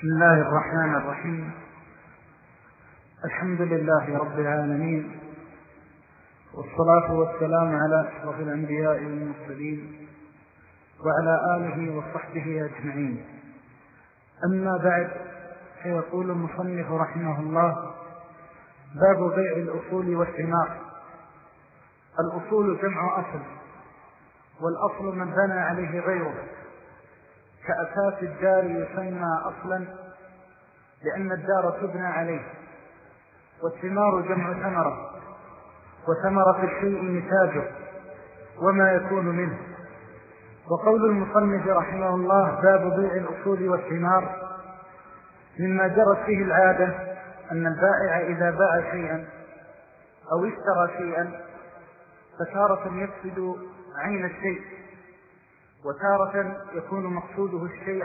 بسم الله الرحمن الرحيم. الحمد لله رب العالمين، والصلاة والسلام على أشرف الأنبياء والمرسلين وعلى آله وصحبه أجمعين. أما بعد، فيقول المصنف رحمه الله: باب بيع الأصول والثمار. الأصول جمع أصل، والأصل من بنى عليه غيره، كأساس الدار يسمى أصلا لأن الدار تبنى عليه. والثمار جمع ثمرة، وثمرة الشيء نتاجه وما يكون منه. وقول المصنف رحمه الله: باب بيع الأصول والثمار، مما جرت فيه العادة أن البائع إذا باع شيئا أو اشترى شيئا فتارة يقصد عين الشيء، وتارة يكون مقصوده الشيء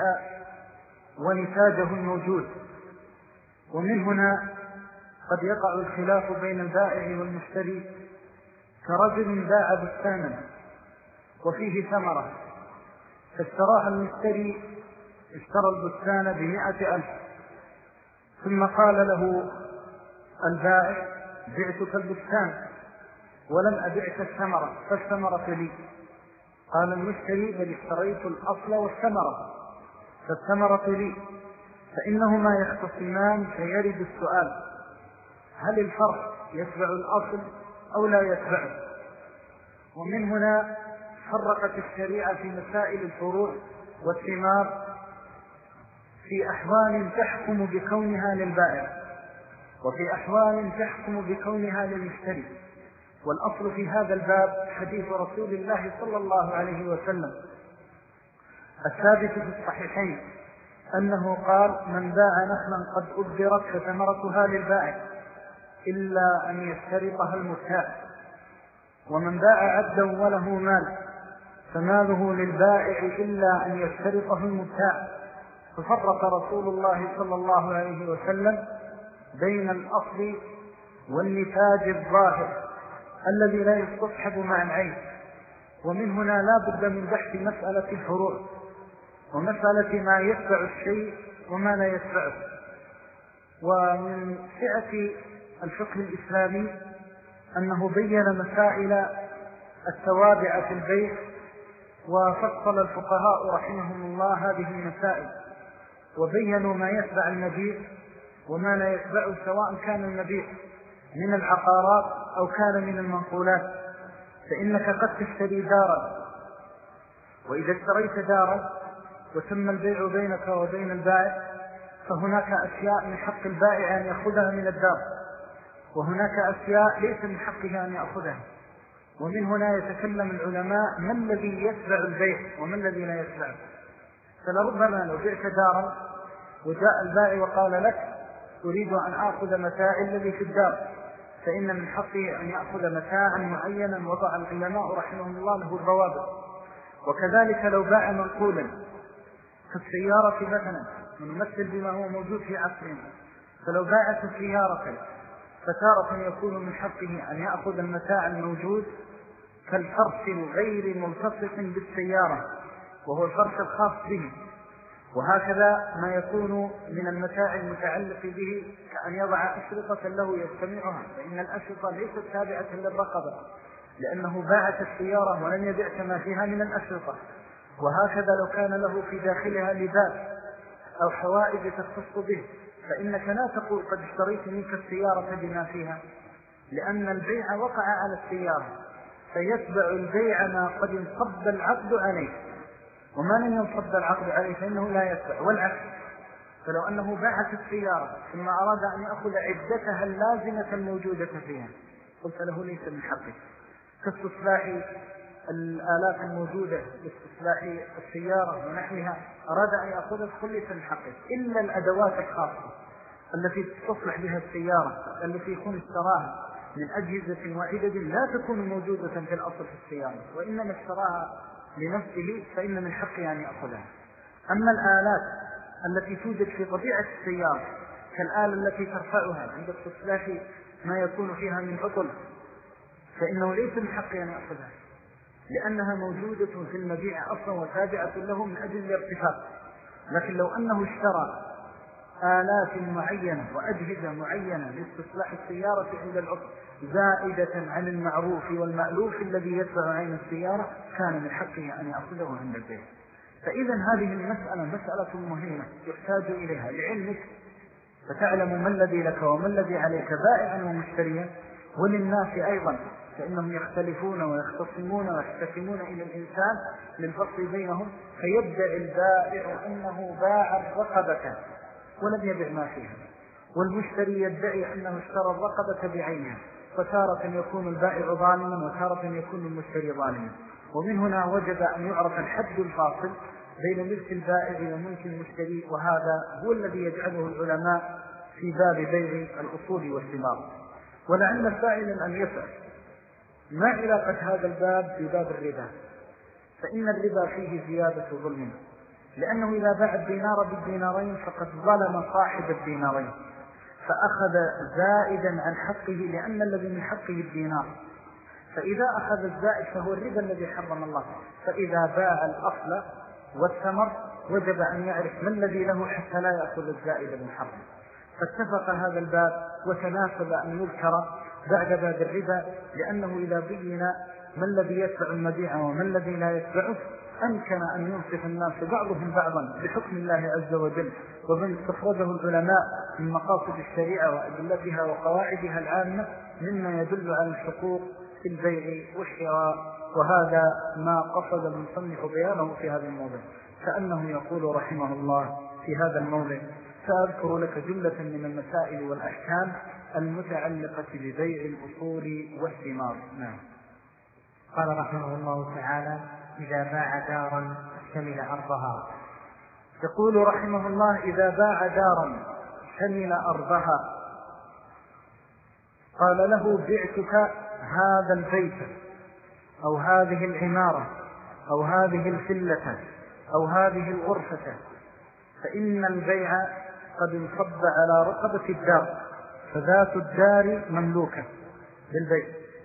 ونتاجه الموجود. ومن هنا قد يقع الخلاف بين البائع والمشتري، كرجل باع بستانا وفيه ثمرة فاشتراها المشتري، اشترى البستان ب100,000، ثم قال له البائع: بعتك البستان ولم أبعك الثمرة، فالثمرة لي. قال المشتري: بل اشتريت الأصل والثمرة، فالثمرة لي. فإنهما يختصمان، فيرد السؤال: هل الفرق يتبع الأصل أو لا يتبعه؟ ومن هنا فرقت الشريعة في مسائل الفروع والثمار في أحوال تحكم بكونها للبائع، وفي أحوال تحكم بكونها للمشتري. والأصل في هذا الباب حديث رسول الله صلى الله عليه وسلم الثابت في الصحيحين، أنه قال: من باع نخلا قد أبدرت فثمرتها للبائع إلا أن يشترطها المبتاع، ومن باع عبدا وله مال فماله للبائع إلا أن يشترطه المبتاع. ففرق رسول الله صلى الله عليه وسلم بين الأصل والنتاج الظاهر الذي لا يستصحب مع العين. ومن هنا لا بد من بحث مسألة الفروع، ومسألة ما يتبع الشيء وما لا يتبعه. ومن سعة الفقه الإسلامي أنه بين مسائل التوابع في البيع، وفصل الفقهاء رحمهم الله هذه المسائل، وبينوا ما يتبع المبيع وما لا يتبعه، سواء كان المبيع من العقارات أو كان من المنقولات. فإنك قد تشتري دارا، وإذا اشتريت دارا وتم البيع بينك وبين البائع، فهناك أشياء من حق البائع أن يأخذها من الدار، وهناك أشياء ليس من حقه أن يأخذها. ومن هنا يتكلم العلماء: ما الذي يتبع البيع وما الذي لا يتبعه. فلربما لو بعت دارا وجاء البائع وقال لك: أريد أن أخذ متاعي الذي في الدار، فإن من حقه أن يأخذ متاعا معينا وضع العلماء رحمهم الله له الضوابط. وكذلك لو باع منقولا كالسيارة مثلا، ونمثل بما هو موجود في عصرنا، فلو باعت سيارة فتارة يكون من حقه أن يأخذ المتاع الموجود كالفرش الغير ملتصق بالسيارة، وهو الفرش الخاص به. وهكذا ما يكون من المتاع المتعلق به، كأن يضع أشرطة له يجتمعها، فإن الأشرطة ليست تابعة للرقبة، لأنه باعت السيارة ولم يبيع ما فيها من الأشرطة. وهكذا لو كان له في داخلها لباس أو حوائج تختص به، فإنك لا تقول: قد اشتريت منك السيارة بما فيها، لأن البيع وقع على السيارة، فيتبع البيع ما قد انصب العقد عليه، وما لم ينصب العقد عليه فإنه لا يتبع. والعكس، فلو أنه باعت السيارة ثم أراد أن يأخذ عدتها اللازمة الموجودة فيها، قلت له: ليس من حقه. كاستصلاح الآلات الموجودة لاستصلاح السيارة ونحوها، أراد أن يأخذها، ليس من حقه، إلا الأدوات الخاصة التي تصلح بها السيارة، التي يكون اشتراها من أجهزة وعدد لا تكون موجودة في الأصل في السيارة، وإنما اشتراها لنفسه، فإن من حقه أن يأخذها. أما الآلات التي توجد في طبيعة السيارة كالآلة التي ترفعها عند استصلاح ما يكون فيها من عطل، فإنه ليس من حقه أن يأخذها، لأنها موجودة في المبيع أصلا وتابعة له من أجل الارتفاق. لكن لو أنه اشترى آلات معينة وأجهزة معينة لاستصلاح السيارة عند العطل زائدة عن المعروف والمألوف الذي يدفع عين السيارة، كان من حقه أن يأخذه عند البيع. فإذا هذه المسألة مسألة مهمة يحتاج إليها لعلمك، فتعلم ما الذي لك وما الذي عليك بائعا ومشتريا، وللناس أيضا، فإنهم يختلفون ويختصمون ويحتكمون إلى الإنسان للفصل بينهم، فيبدأ البائع أنه باع الرقبة ولم يبع ما فيها، والمشتري يدعي أنه اشترى الرقبة بعينها، فتارة يكون البائع ظالما وتارة يكون المشتري ظالما. ومن هنا وجب أن يعرف الحد الفاصل بين ملك البائع وملك المشتري، وهذا هو الذي يجعله العلماء في باب بيع الأصول والثمار. ولعل سائلا أن يسأل: ما علاقة هذا الباب بباب الربا؟ فإن الربا فيه زيادة ظلم، لأنه إذا باع الدينار بالدينارين فقد ظلم صاحب الدينارين، فأخذ زائدا عن حقه، لأن الذي من حقه الدينار، فإذا أخذ الزائد فهو الربا الذي حرم الله. فإذا باع الأصل والثمر وجب أن يعرف ما الذي له حتى لا يأخذ الزائد المحرم. فاتفق هذا الباب وتناسب أن يذكر بعد باب الربا، لأنه إذا بين ما الذي يدفع المبيع وما الذي لا يدفعه أمكن أن ينصف الناس بعضهم بعضا بحكم الله عز وجل، ومن استخرجه العلماء من مقاصد الشريعة وأدلتها وقواعدها العامة مما يدل على الحقوق في البيع والشراء. وهذا ما قصد المصنف بيانه في هذا الموضع، كأنه يقول رحمه الله في هذا الموضع: سأذكر لك جملة من المسائل والأحكام المتعلقة ببيع الأصول والثمار. نعم. قال رحمه الله تعالى: إذا باع دارا شمل أرضها. يقول رحمه الله: إذا باع دارا شمل أرضها، قال له: بعتك هذا البيت أو هذه العمارة أو هذه الفلة أو هذه الغرفة، فإن البيع قد انصب على رقبة الدار، فذات الدار مملوكة بالبيع،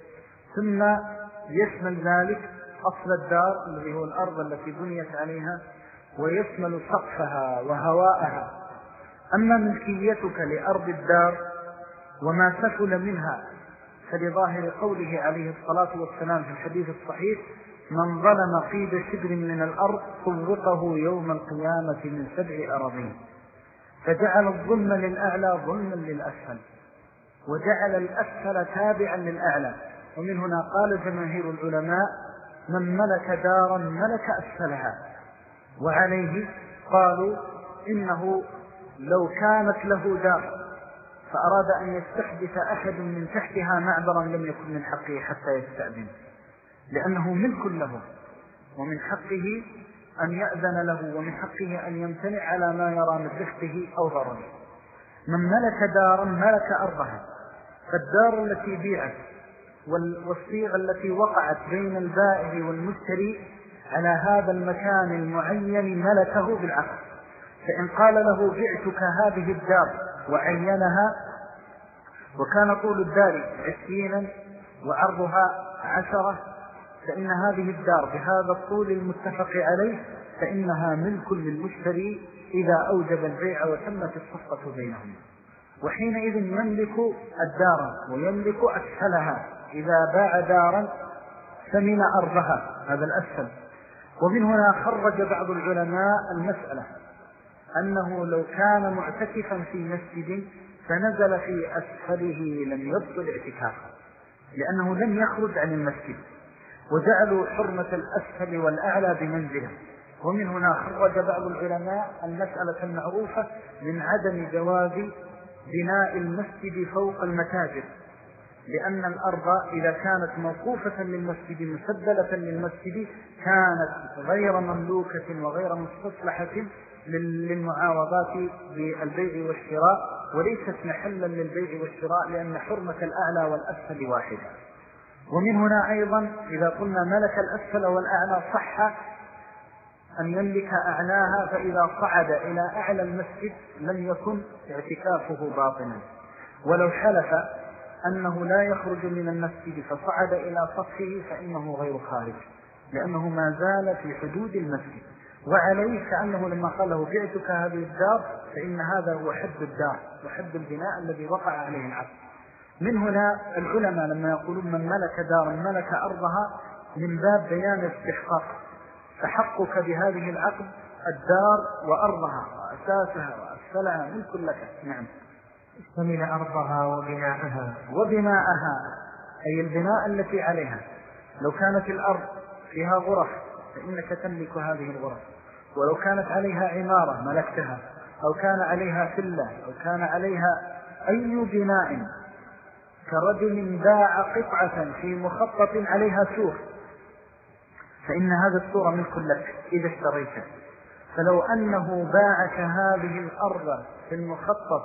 ثم يشمل ذلك أصل الدار الذي هو الأرض التي بنيت عليها، ويشمل سقفها وهواءها. أما ملكيتك لأرض الدار وما سفل منها فلظاهر قوله عليه الصلاة والسلام في الحديث الصحيح: من ظلم قيد شبر من الأرض طوقه يوم القيامة من 7 أراضين. فجعل الظلم للأعلى ظلما للأسفل، وجعل الأسفل تابعا للأعلى. ومن هنا قال جماهير العلماء: من ملك دارا ملك أسفلها. وعليه قالوا: إنه لو كانت له دار فأراد أن يستحدث أحد من تحتها معبرا لم يكن من حقه حتى يستأذن، لأنه ملك له، ومن حقه أن يأذن له، ومن حقه أن يمتنع على ما يرى من رفقه أو ضرره. من ملك دارا ملك أرضها، فالدار التي بيعت والصيغة التي وقعت بين البائع والمشتري على هذا المكان المعين ملكه بالعقد. فإن قال له: بعتك هذه الدار وعينها، وكان طول الدار 20 وعرضها 10، فإن هذه الدار بهذا الطول المتفق عليه فإنها ملك للمشتري إذا أوجب البيع وتمت الصفقة بينهم. وحينئذ يملك الدار ويملك أسفلها إذا باع دارا ثمن أرضها، هذا الأسفل. ومن هنا خرج بعض العلماء المسألة أنه لو كان معتكفا في مسجد فنزل في أسفله لم يبطل اعتكافه، لأنه لم يخرج عن المسجد، وجعلوا حرمة الأسفل والأعلى بمنزله. ومن هنا خرج بعض العلماء المسألة المعروفة من عدم جواز بناء المسجد فوق المتاجر، لأن الأرض إذا كانت موقوفة للمسجد مسدلة للمسجد كانت غير مملوكة وغير مستصلحة للمعاوضات بالبيع والشراء، وليست محلا للبيع والشراء، لأن حرمة الأعلى والأسفل واحدة. ومن هنا أيضا إذا قلنا ملك الأسفل والأعلى صح أن يملك أعلاها، فإذا صعد إلى أعلى المسجد لم يكن اعتكافه باطنا. ولو حلف أنه لا يخرج من المسجد فصعد إلى سطحه فإنه غير خارج، لأنه ما زال في حدود المسجد. وعليه كأنه لما قال له بعتك هذه الدار فإن هذا هو حد الدار وحد البناء الذي وقع عليه العقد. من هنا العلماء لما يقولون من ملك دارا ملك أرضها من باب بيان الاستحقاق، تحقق بهذه العقد الدار وأرضها وأساسها وأسفلها ملك لك. نعم. اشتمل أرضها وبناءها أي البناء التي عليها. لو كانت الأرض فيها غرف فإنك تملك هذه الغرف، ولو كانت عليها عمارة ملكتها، أو كان عليها فلة، أو كان عليها أي بناء كرجل باع قطعة في مخطط عليها سور فإن هذا السور ملك لك إذا اشتريته. فلو أنه باعك هذه الأرض في المخطط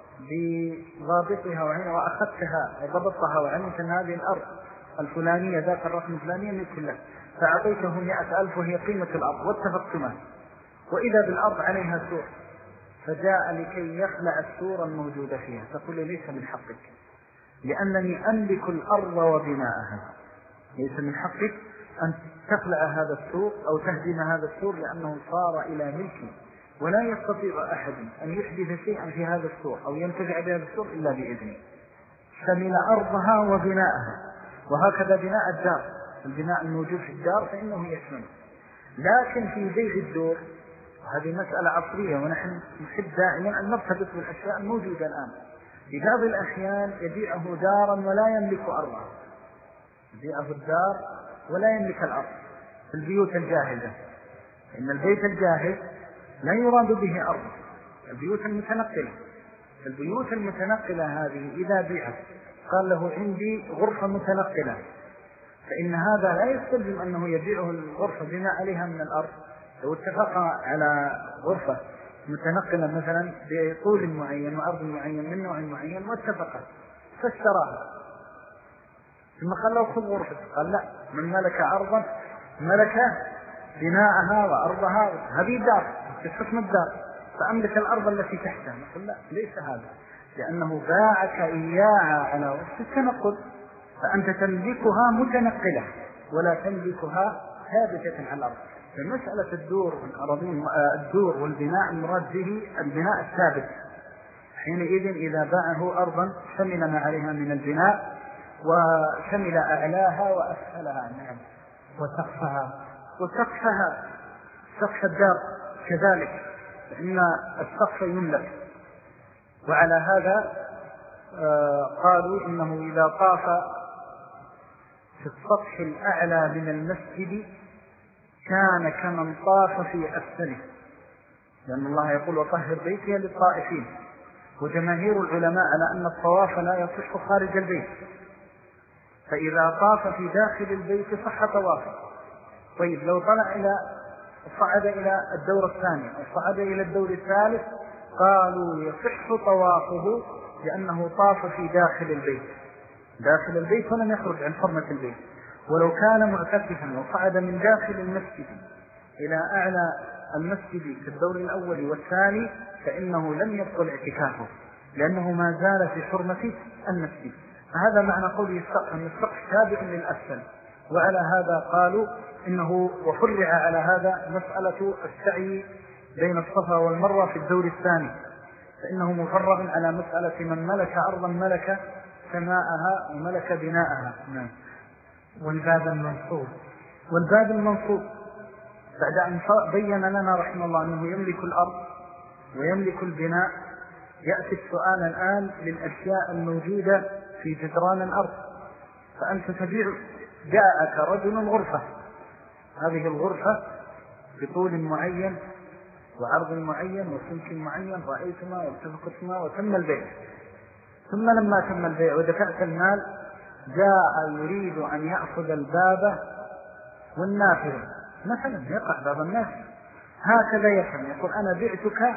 بضابطها وأخذتها وضبطها وعلمت أن هذه الأرض الفلانية ذات الرقم الفلانية ملك لك، فأعطيته 100,000 وهي قيمة الأرض واتفقتما، وإذا بالأرض عليها سور فجاء لكي يخلع السور الموجودة فيها، تقول ليس من حقك لأنني أملك الأرض وبناءها، ليس من حقك أن تخلع هذا السور أو تهدم هذا السور لأنه صار إلى ملكي، ولا يستطيع أحد أن يحدث شيئا في هذا السور أو ينتفع بهذا السور إلا بإذنه. شمل أرضها وبناءها. وهكذا بناء الدار، البناء الموجود في الدار فإنه يشمل. لكن في بيع الدور هذه مسألة عصرية، ونحن نحب دائما أن نرتبط بالأشياء الموجودة الآن. في بعض الأحيان يبيعه دارا ولا يملك أرضا، يبيعه الدار ولا يملك الأرض في البيوت الجاهزة، إن البيت الجاهز لا يراد به أرض، البيوت المتنقلة. البيوت المتنقلة هذه إذا بيعت قال له عندي غرفة متنقلة، فإن هذا لا يستلزم أنه يبيعه الغرفة بما عليها من الأرض. لو اتفق على غرفة متنقلة مثلا بطول معين وعرض معين من نوع معين واتفقت فاشتراها، ثم قال له خذ غرفة، قال لا، من ملك أرضا ملك بناءها وأرضها، هذه دار تسمى الدار فأملك الأرض التي تحتها. نقول لا، ليس هذا، لأنه باعك إياها على وقت التنقل، فأنت تملكها متنقلة ولا تملكها ثابتة على الأرض. فمسألة الدور والبناء المراد به البناء الثابت. حينئذ إذا باعه أرضا شمل ما عليها من البناء وشمل أعلاها وأسفلها. نعم. وسقفها سقف الدار كذلك، فإن السقف يملك. وعلى هذا قالوا إنه إذا طاف في السطح الأعلى من المسجد كان كمن طاف في أسفله، لأن الله يقول وطهر بيتي للطائفين. وجماهير العلماء على أن الطواف لا يصح خارج البيت، فإذا طاف في داخل البيت صح طوافه. طيب لو صعد إلى الدور الثاني أو صعد إلى الدور الثالث قالوا يصح طوافه لأنه طاف في داخل البيت ولم يخرج عن حرمة البيت. ولو كان معتكفا وصعد من داخل المسجد إلى أعلى المسجد في الدور الأول والثاني فإنه لم يبطل اعتكافه لأنه ما زال في حرمة المسجد. فهذا معنى قوله السقف، أن السقف تابع للأسفل. وعلى هذا قالوا إنه وفرع على هذا مسألة السعي بين الصفا والمروة في الدور الثاني، فإنه مفرغ على مسألة من ملك أرضا ملك سماءها وملك بناءها. نعم. والباب المنصوب بعد أن بين لنا رحمه الله أنه يملك الأرض ويملك البناء، يأتي السؤال الآن للأشياء الموجودة في جدران الأرض. فأنت تبيع، جاءك رجل غرفة، هذه الغرفة بطول معين وعرض معين وسمك معين، رأيتما واتفقتما وتم البيع. ثم لما تم البيع ودفعت المال جاء يريد أن يأخذ الباب والنافذة مثلا، يقع باب الناس هكذا يفهم، يقول أنا بعتك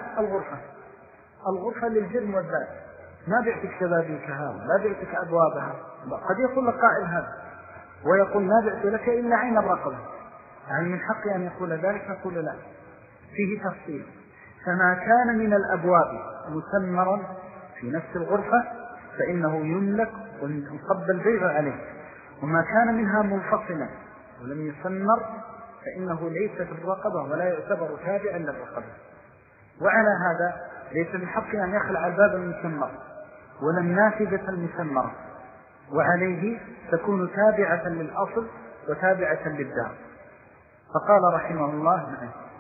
الغرفة للجرم والباب، ما بعتك شبابيكها ولا بعتك أبوابها. قد يقول لك قائل هذا ويقول ما بعت لك إلا عين الرقبة، يعني من حقي أن يقول ذلك؟ نقول لا، فيه تفصيل. فما كان من الأبواب مسمرا في نفس الغرفة فإنه يملك ويقبل البيع عليه، وما كان منها منفصلا ولم يسمر فإنه ليس في الرقبة ولا يعتبر تابعا للرقبة. وعلى هذا ليس من حقه أن يخلع الباب المسمر ولا النافذة المسمرة، وعليه تكون تابعة للأصل وتابعة للدار. فقال رحمه الله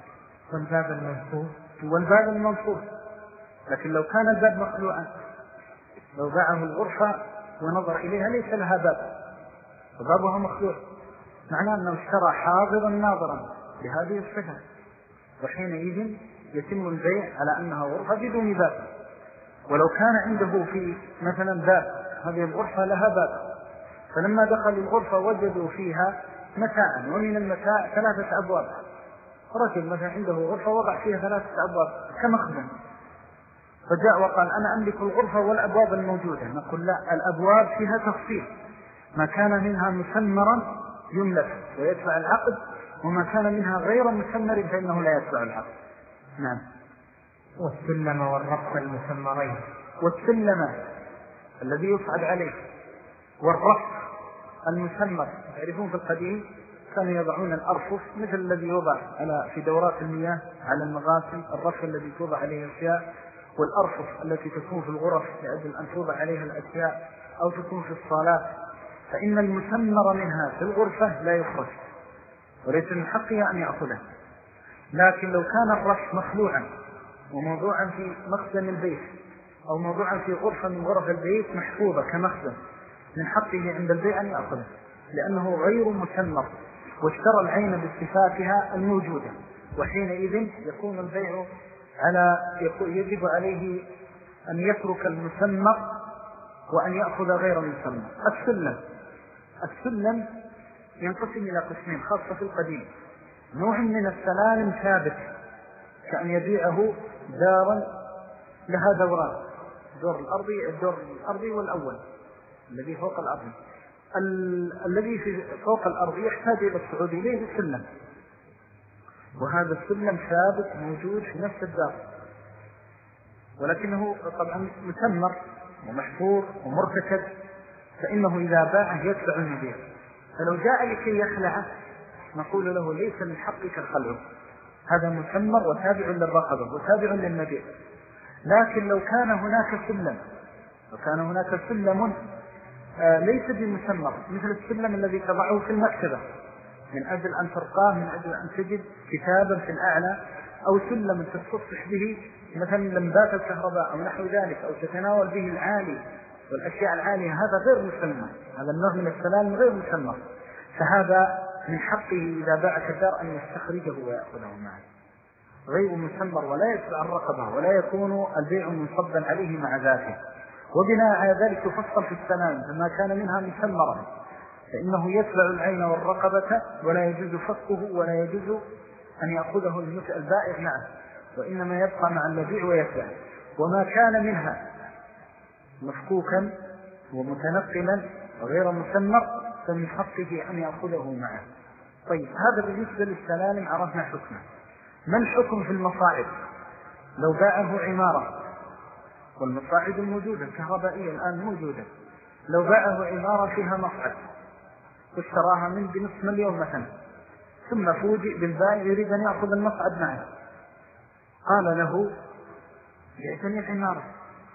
والباب المنصوب. لكن لو كان الباب مخلوعا، لو باعه الغرفة ونظر إليها ليس لها باب وبابها مخلوع، معناه أنه اشترى حاضرا ناظرا بهذه الصفة، وحينئذ يتم البيع على أنها غرفة بدون باب. ولو كان عنده في مثلا باب، هذه الغرفة لها باب، فلما دخلوا الغرفة وجدوا فيها متاعا، ومن المتاع 3 أبواب، رجل مثلا عنده غرفة وضع فيها 3 أبواب كمخزن، فجاء وقال أنا أملك الغرفة والأبواب الموجودة، نقول لا، الأبواب فيها تفصيل، ما كان منها مسمرا يملك ويدفع العقد، وما كان منها غير مسمر فإنه لا يدفع العقد. نعم. والسلم والرف المسمرين، والسلم الذي يصعد عليه والرف المسمر. تعرفون في القديم كانوا يضعون الأرفف مثل الذي يوضع في دورات المياه على المغاسل، الرف الذي توضع عليه الأشياء، والأرفف التي تكون في الغرف لأجل أن توضع عليها الأشياء أو تكون في الصالات. فإن المسمر منها في الغرفة لا يخرج وليس من حقه أن يأخذه. لكن لو كان الرف مخلوعا وموضوعا في مخزن البيت أو موضوعا في غرفة من غرف البيت محفوظة كمخزن، من حقه عند البيع أن يأخذه، لأنه غير مسمر واشترى العين بصفاتها الموجودة، وحينئذ يكون البيع يجب عليه أن يترك المسمر وأن يأخذ غير المسمر. السلم ينقسم إلى قسمين خاصة في القديم: نوع من السلالم ثابت، كأن يبيعه دارا لها دوران، الدور الأرضي والأول الذي فوق الأرض. الذي في فوق الأرض يحتاج إلى الصعود إليه بالسلم، وهذا السلم ثابت موجود في نفس الدار، ولكنه طبعا مسمر ومحفور ومرتكب، فإنه إذا باعه يدفع المبيع. فلو جاء لكي يخلعه نقول له ليس من حقك الخلع، هذا مسمر وتابع للرقبة وتابع للمبيع. لكن لو كان هناك سلم ليس بمسمر، مثل السلم الذي تضعه في المكتبة من أجل أن ترقاه، من أجل أن تجد كتابا في الأعلى، أو سلم تستصح به مثلا لمبات الكهرباء أو نحو ذلك، أو تتناول به العالي والأشياء العالية، هذا غير مسمر، هذا النوع من السلام غير مسمر، فهذا من حقه إذا باع الدار أن يستخرجه ويأخذه معه. غير مسمر ولا يدفع الرقبة ولا يكون البيع منصبا عليه مع ذاته. وبناء على ذلك تفصل في السلام، فما كان منها مسمرا فإنه يدفع العين والرقبة ولا يجوز فكه ولا يجوز أن يأخذه البائع معه، وإنما يبقى مع المبيع ويدفع. وما كان منها مفكوكا ومتنقلا وغير مسمر فمن حقه أن يأخذه معه. طيب، هذا بالنسبة للسلالم عرفنا حكمه. ما الحكم في المصاعد؟ لو باعه عمارة، والمصاعد الموجودة الكهربائية الآن موجودة، لو باعه عمارة فيها مصعد واشتراها من بنصف مليون مثلا، ثم فوجئ بالبائع يريد أن يأخذ المصعد معه، قال له بعتني العمارة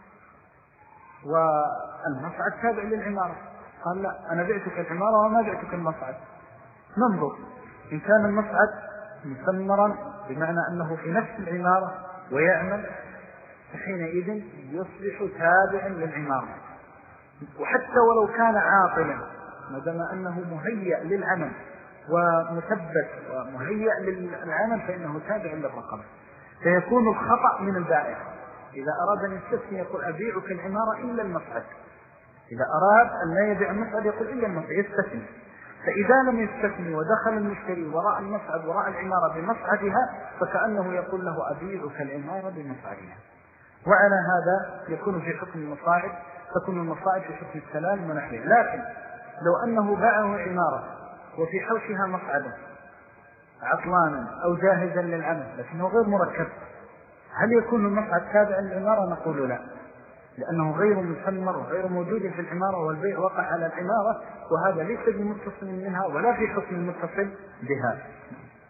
والمصعد تابع للعمارة، قال لا، أنا بعتك العمارة وما بعتك المصعد. ننظر، إن كان المصعد مسمرا بمعنى أنه في نفس العمارة ويعمل، فحينئذ يصبح تابعا للعمارة. وحتى ولو كان عاطلا، ما دام أنه مهيئ للعمل ومثبت ومهيئ للعمل فإنه تابع للرقبة. فيكون الخطأ من البائع إذا أراد أن يستثني يقول أبيعك العمارة إلا المصعد، إذا أراد أن لا يبيع المصعد يقول إلا المصعد، يستثني. فإذا لم يستثني ودخل المشتري وراء المصعد وراء العمارة بمصعدها فكأنه يقول له أبيعك العمارة بمصعدها. وعلى هذا يكون في حكم المصاعد، تكون المصاعد في حكم السلام ونحوه. لكن لو أنه باعه عمارة وفي حوشها مصعدا عطلانا أو جاهزا للعمل لكنه غير مركب، هل يكون المصعد تابعا للعمارة؟ نقول لا، لأنه غير مسمر وغير موجود في العمارة، والبيع وقع على العمارة، وهذا ليس بمتصل منها ولا في حكم المتصل بها.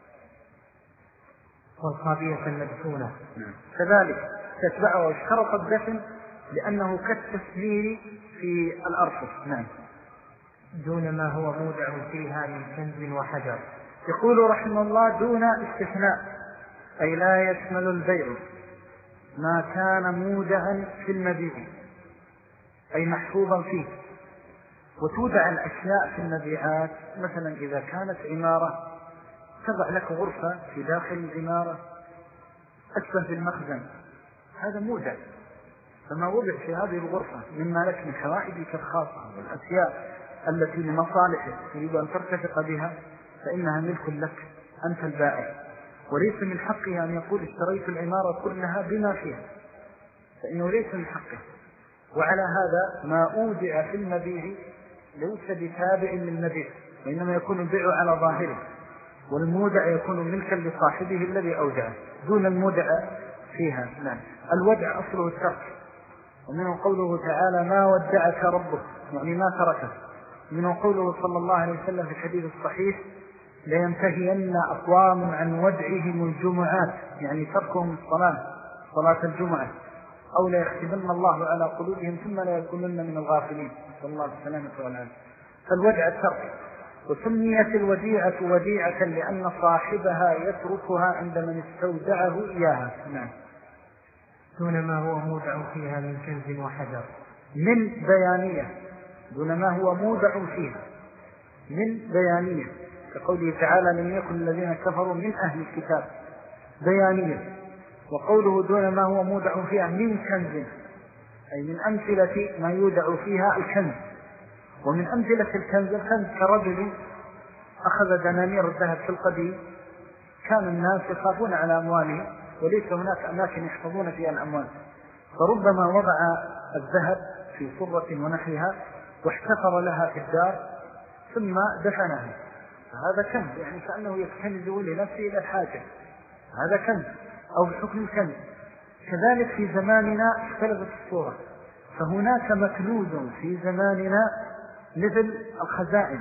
والخابية المدفونة. كذلك تتبعه اشترط الدفن لأنه كالتسمير في الأرفف. نعم. دون ما هو مودع فيها من كنز وحجر. يقول رحمه الله دون استثناء، أي لا يشمل البيع ما كان مودعا في المبيع أي محفوظا فيه. وتودع الأشياء في المبيعات، مثلا إذا كانت عمارة تضع لك غرفة في داخل العمارة أشبه بالمخزن، هذا مودع، فما وضع في هذه الغرفة مما لك من حوائجك الخاصة والأشياء التي لمصالحك تريد أن ترتفق بها فإنها ملك لك أنت البائع، وليس من حقه أن يقول اشتريت العمارة كلها بما فيها، فإنه ليس من حقه. وعلى هذا ما أودع في المبيع ليس بتابع للمبيع، وإنما يكون البيع على ظاهره، والمودع يكون ملكا لصاحبه الذي أودعه دون المودع فيها. نعم. الودع أصله الترك، ومنه قوله تعالى ما ودعك ربك، يعني ما تركه. منه قوله صلى الله عليه وسلم في الحديث الصحيح لينتهين أقوام عن ودعهم الجمعات، يعني تركهم صلاة الجمعة، أو لا يختمن الله على قلوبهم ثم لا يكونن من الغافلين، صلى الله عليه وسلم. فالودع الترك. وسميت الوديعة وديعة لأن صاحبها يتركها عند من استودعه إياها. نعم. دون ما هو مودع فيها من كنز وحجر. من بيانية، دون ما هو مودع فيها من بيانية، كقوله تعالى لم يكن الذين كفروا من أهل الكتاب، بيانية. وقوله دون ما هو مودع فيها من كنز، أي من أمثلة ما يودع فيها الكنز. ومن أمثلة الكنز كرجل أخذ دنانير الذهب في القديم، كان الناس يخافون على أموالهم وليس هناك أماكن يحفظون فيها الأموال، فربما وضع الذهب في صرة ونحيها واحتفر لها في الدار ثم دفنها، فهذا كنز، يعني كأنه يكتنز لنفسه إلى الحاجة، هذا كنز أو بحكم الكنز. كذلك في زماننا اختلفت الصورة، فهناك مكنوز في زماننا مثل الخزائن،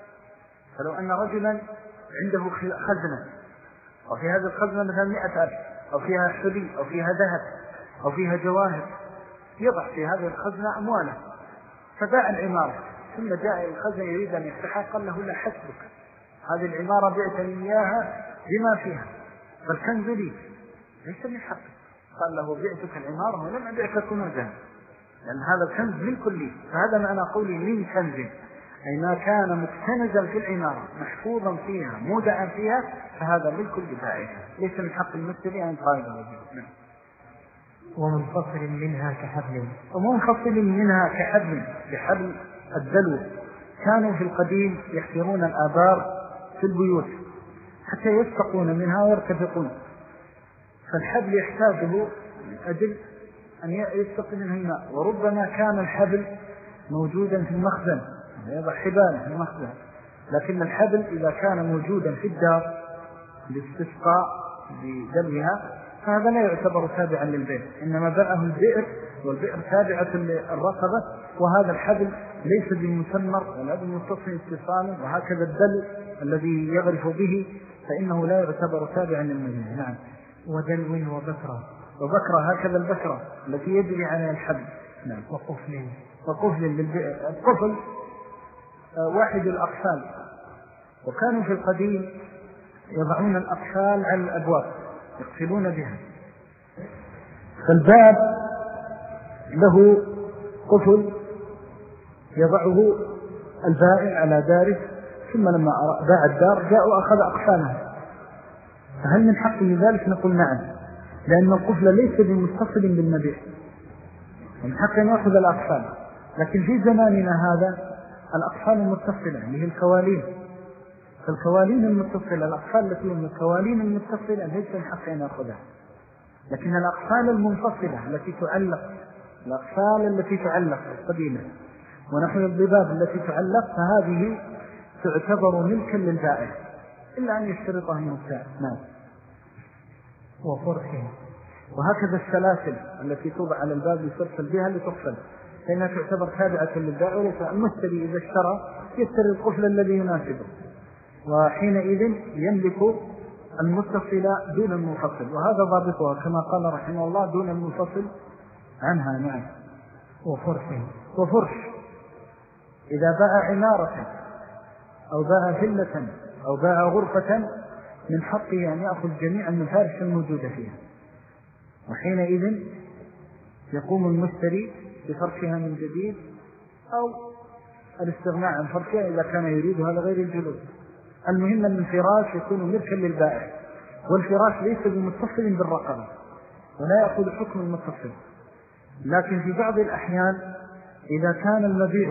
فلو أن رجلا عنده خزنة وفي هذه الخزنة مثلا 100,000 أو فيها حلي أو فيها ذهب أو فيها جواهر، يضع في هذه الخزنة أمواله، فباع العمارة ثم جاء الخزنة يريد أن يفتحها، قال له لا حسبك، هذه العمارة بعتني إياها بما فيها، فالكنز لي ليس من حقك. قال له بعتك العمارة ولم أبيعك كنوزها، لأن هذا الكنز ملك لي. فهذا معنى قولي من كنز، أي ما كان مكتنزا في العمارة محفوظا فيها مودعا فيها، فهذا ملك لبائعها، ليس من حق المشتري أن يقايض وجهه. ومنفصل منها كحبل. ومنفصل منها كحبل، كحبل الدلو. كانوا في القديم يحفرون الآبار في البيوت حتى يستقون منها ويرتفقون، فالحبل يحتاجه من أجل أن يستقي منه الماء، وربما كان الحبل موجودا في المخزن، يضع حباله في المخزن، لكن الحبل إذا كان موجودا في الدار لاستسقاء بدلوها فهذا لا يعتبر تابعا للبئر، إنما باعه البئر، والبئر تابعة للرقبة، وهذا الحبل ليس بمسمر ولا بمتصل اتصالا، وهكذا الدلو الذي يغرف به فإنه لا يعتبر تابعا للمدينة. نعم. ودلو وبكرة. وبكرة هكذا البكرة التي يجري عليها الحبل. نعم. وقفل للبئر. القفل واحد الأقفال، وكانوا في القديم يضعون الأقفال على الأبواب يقفلون بها، فالباب له قفل يضعه البائع على داره، ثم لما باع الدار جاء وأخذ أقفالها، فهل من حقه ذلك؟ نقول نعم، لأن القفل ليس بمتصل بالمبيع، من حقه أن يأخذ الأقفال. لكن في زماننا هذا الأقفال المتصلة اللي هي الكوالين، فالكوالين المتصلة، الأقفال التي من الكوالين المتصلة ليس من حقه أن يأخذها، لكن الأقفال المنفصلة التي تعلق، الأقفال التي تعلق القديمة ونحن الضباب التي تعلق، فهذه تعتبر ملكا للبائع إلا أن يشترطها المبتاع. نعم. وفرشه. وهكذا السلاسل التي توضع على الباب يسلسل بها لتقفل، فإنها تعتبر تابعة للبائع، وليس المشتري إذا اشترى يشتري القفل الذي يناسبه، وحينئذ يملك المتصلة دون المنفصل، وهذا ضابطها كما قال رحمه الله دون المنفصل عنها. نعم. وفرش إذا باع عمارة أو باع فلة أو باع غرفة من حقه أن يأخذ جميع المفارش الموجودة فيها، وحينئذ يقوم المشتري بفرشها من جديد أو الاستغناء عن فرشها إذا كان يريدها لغير الجلوس. المهم أن الفراش يكون ملكا للبائع، والفراش ليس بمتصل بالرقبة ولا يأخذ حكم المتصل. لكن في بعض الأحيان إذا كان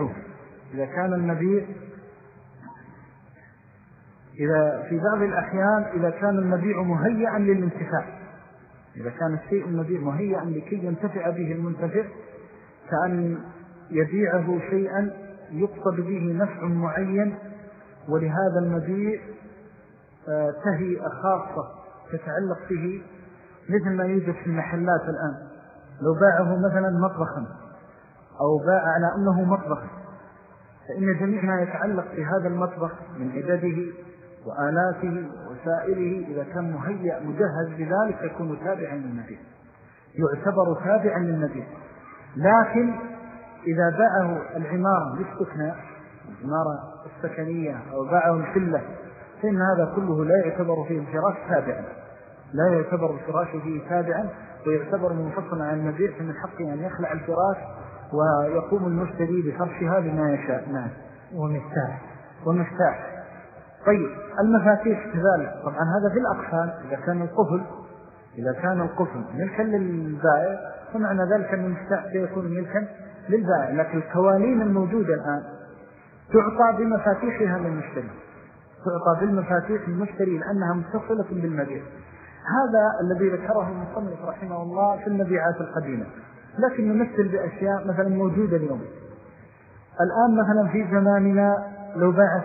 المبيع مهيئا للانتفاع، إذا كان الشيء المبيع مهيئا لكي ينتفع به المنتفع، كأن يبيعه شيئا يقصد به نفع معين، ولهذا المبيع تهيئة خاصة تتعلق به، مثل ما يوجد في المحلات الآن. لو باعه مثلا مطبخا أو باع على أنه مطبخ، فإن جميع ما يتعلق بهذا المطبخ من عدده وآلاته وسائله إذا كان مهيئ مجهز بذلك يكون تابعا للمبيع، يعتبر تابعا للمبيع. لكن إذا باعه العمارة للاستثناء، العمارة السكنية، أو باعه الفلة، فإن هذا كله لا يعتبر فيه الفراش تابعا، لا يعتبر الفراش فيه تابعا، ويعتبر منفصلا عن المبيع، فمن حقه أن يخلع الفراش ويقوم المشتري بفرشها بما يشاء. نعم. ومفتاح. طيب المفاتيح كذلك، طبعا هذا في الأقفال. إذا كان القفل ملكا للبائع فمعنى ذلك أن المفتاح سيكون ملكا للبائع، لكن الكوالين الموجودة الآن تعطى بمفاتيحها للمشتري، تعطى بالمفاتيح للمشتري لأنها متصلة بالمبيع. هذا الذي ذكره المصنف رحمه الله في المبيعات القديمة. لكن نمثل بأشياء مثلا موجودة اليوم. الآن مثلا في زماننا لو باع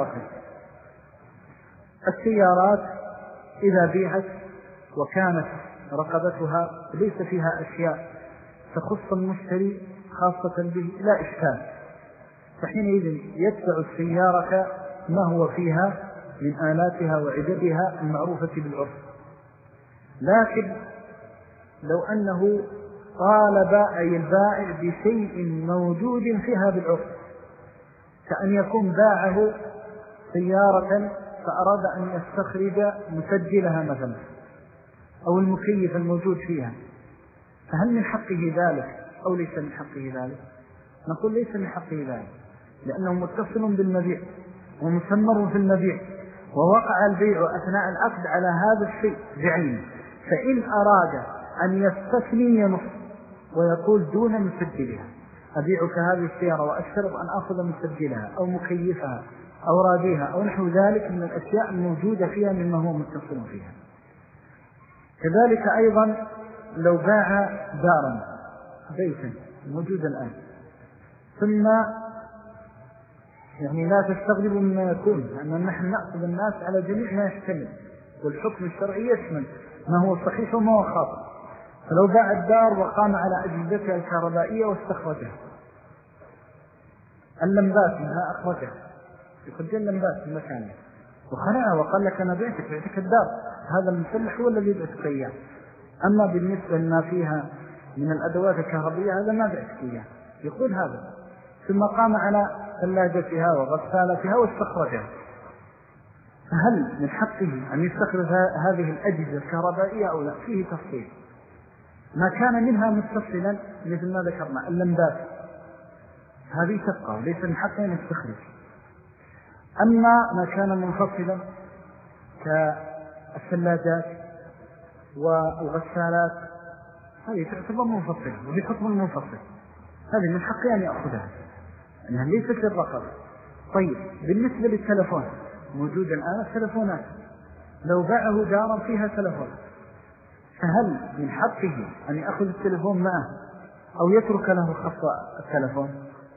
السيارات إذا بيعت وكانت رقبتها ليس فيها أشياء تخص المشتري خاصة به لا إشكال، فحينئذ يتبع السيارة ما هو فيها من آلاتها وعددها المعروفة بالعرف. لكن لو أنه طالب أي البائع بشيء موجود فيها بالعرف، كأن يكون باعه سيارة فأراد أن يستخرج مسجلها مثلا أو المكيف الموجود فيها، فهل من حقه ذلك أو ليس من حقه ذلك؟ نقول ليس من حقه ذلك، لأنه متصل بالمبيع ومسمر في المبيع، ووقع البيع أثناء العقد على هذا الشيء بعينه. فإن أراد أن يستثني نص ويقول دون مسجلها أبيعك هذه السيارة وأشترط أن أخذ مسجلها أو مكيفها أو راديها أو نحو ذلك من الأشياء الموجودة فيها مما هو متصل فيها. كذلك أيضا لو باع دارا بيتا موجودا الآن، ثم يعني لا تستغربوا مما يكون، لأن نحن نأخذ الناس على جميع ما يحتمل، والحكم الشرعي يشمل ما هو صحيح وما هو خاطئ. فلو باع الدار وقام على أجهزتها الكهربائية واستخرجها، اللمبات منها أخرجها، يخرج اللمبات من مكانها وخلعها وقال لك أنا بعتك الدار، هذا المسلح هو الذي بعتك إياه. أما بالنسبة لما فيها من الأدوات الكهربائية هذا ما بعتك إياه، يقول هذا. ثم قام على ثلاجتها وغسالتها واستخرجها، فهل من حقه أن يستخرج هذه الأجهزة الكهربائية أو لا؟ فيه تفصيل. ما كان منها متصلا مثل ما ذكرنا اللمبات هذه تبقى وليس من حقه أن يستخرج. أما ما كان منفصلا كالثلاجات والغسالات هذه تعتبر منفصلة وبحكم المنفصل، هذه من حقه أن يأخذها لأنها ليست للرقبة. طيب بالنسبة للتلفون موجود الآن التلفونات، لو باعه دارا فيها تلفون، فهل من حقه أن يأخذ التلفون معه أو يترك له خط التلفون؟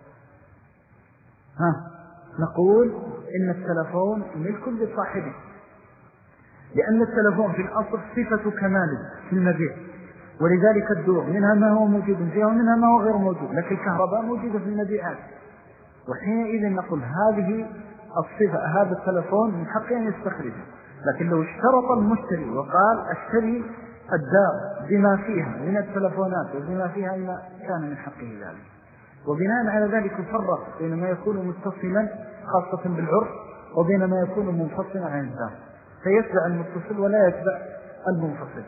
نقول إن التلفون ملك لصاحبه، لأن التلفون في الأصل صفة كمال في المبيع، ولذلك الدور منها ما هو موجود فيها ومنها ما هو غير موجود، لكن الكهرباء موجودة في المبيعات. وحينئذ نقول هذه الصفة هذا التلفون من حقه أن يستخرجه، لكن لو اشترط المشتري وقال اشتري الدار بما فيها من التلفونات وبما فيها إلا كان من حقه ذلك. وبناء على ذلك يفرق بين ما يكون متصلا خاصة بالعرف وبين ما يكون منفصلا عن الدار، فيتبع المتصل ولا يتبع المنفصل.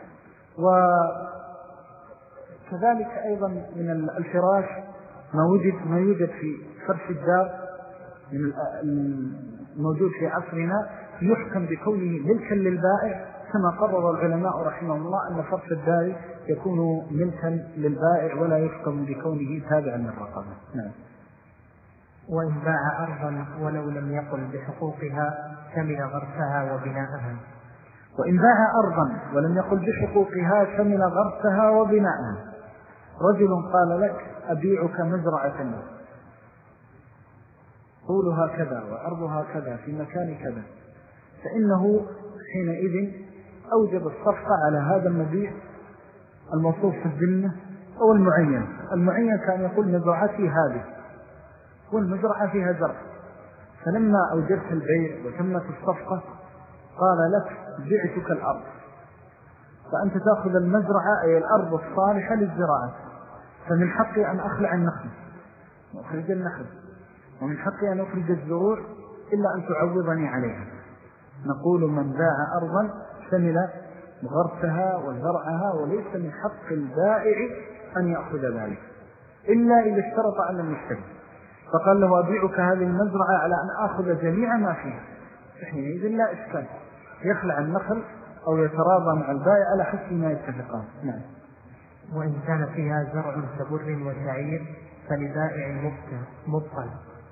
وكذلك أيضا من الفراش ما يوجد في فرش الدار من الموجود في عصرنا يحكم بكونه ملكا للبائع، كما قرر العلماء رحمه الله أن فرش الدار يكون ملكا للبائع ولا يحكم بكونه تابعا للرقبة. نعم. وإن باع أرضا ولو لم يقل بحقوقها شمل غرسها وبناءها. وإن باع أرضا ولم يقل بحقوقها شمل غرسها وبناءها. رجل قال لك أبيعك مزرعة طولها كذا وأرضها كذا في مكان كذا، فإنه حينئذ أوجب الصفقة على هذا المبيع الموصوف في الذمة أو المعين كان يقول مزرعتي هذه والمزرعة فيها زرع، فلما أوجبت البيع وتمت الصفقة قال لك بعتك الأرض، فأنت تأخذ المزرعة أي الأرض الصالحة للزراعة، فمن حقي أن أخلع النخل وأخرج النخل، ومن حقي أن أخرج الزروع إلا أن تعوضني عليها. نقول من باع أرضا شمل غرسها وزرعها، وليس من حق البائع أن يأخذ ذلك إلا إذا اشترط على المشتري، فقال له أبيعك هذه المزرعة على أن أخذ جميع ما فيها، حينئذ لا إشكال، يخلع النخل أو يتراضى مع البائع على حسب ما يتفقان. نعم. وإن كان فيها زرع كبر وشعير فلبائع مبطل.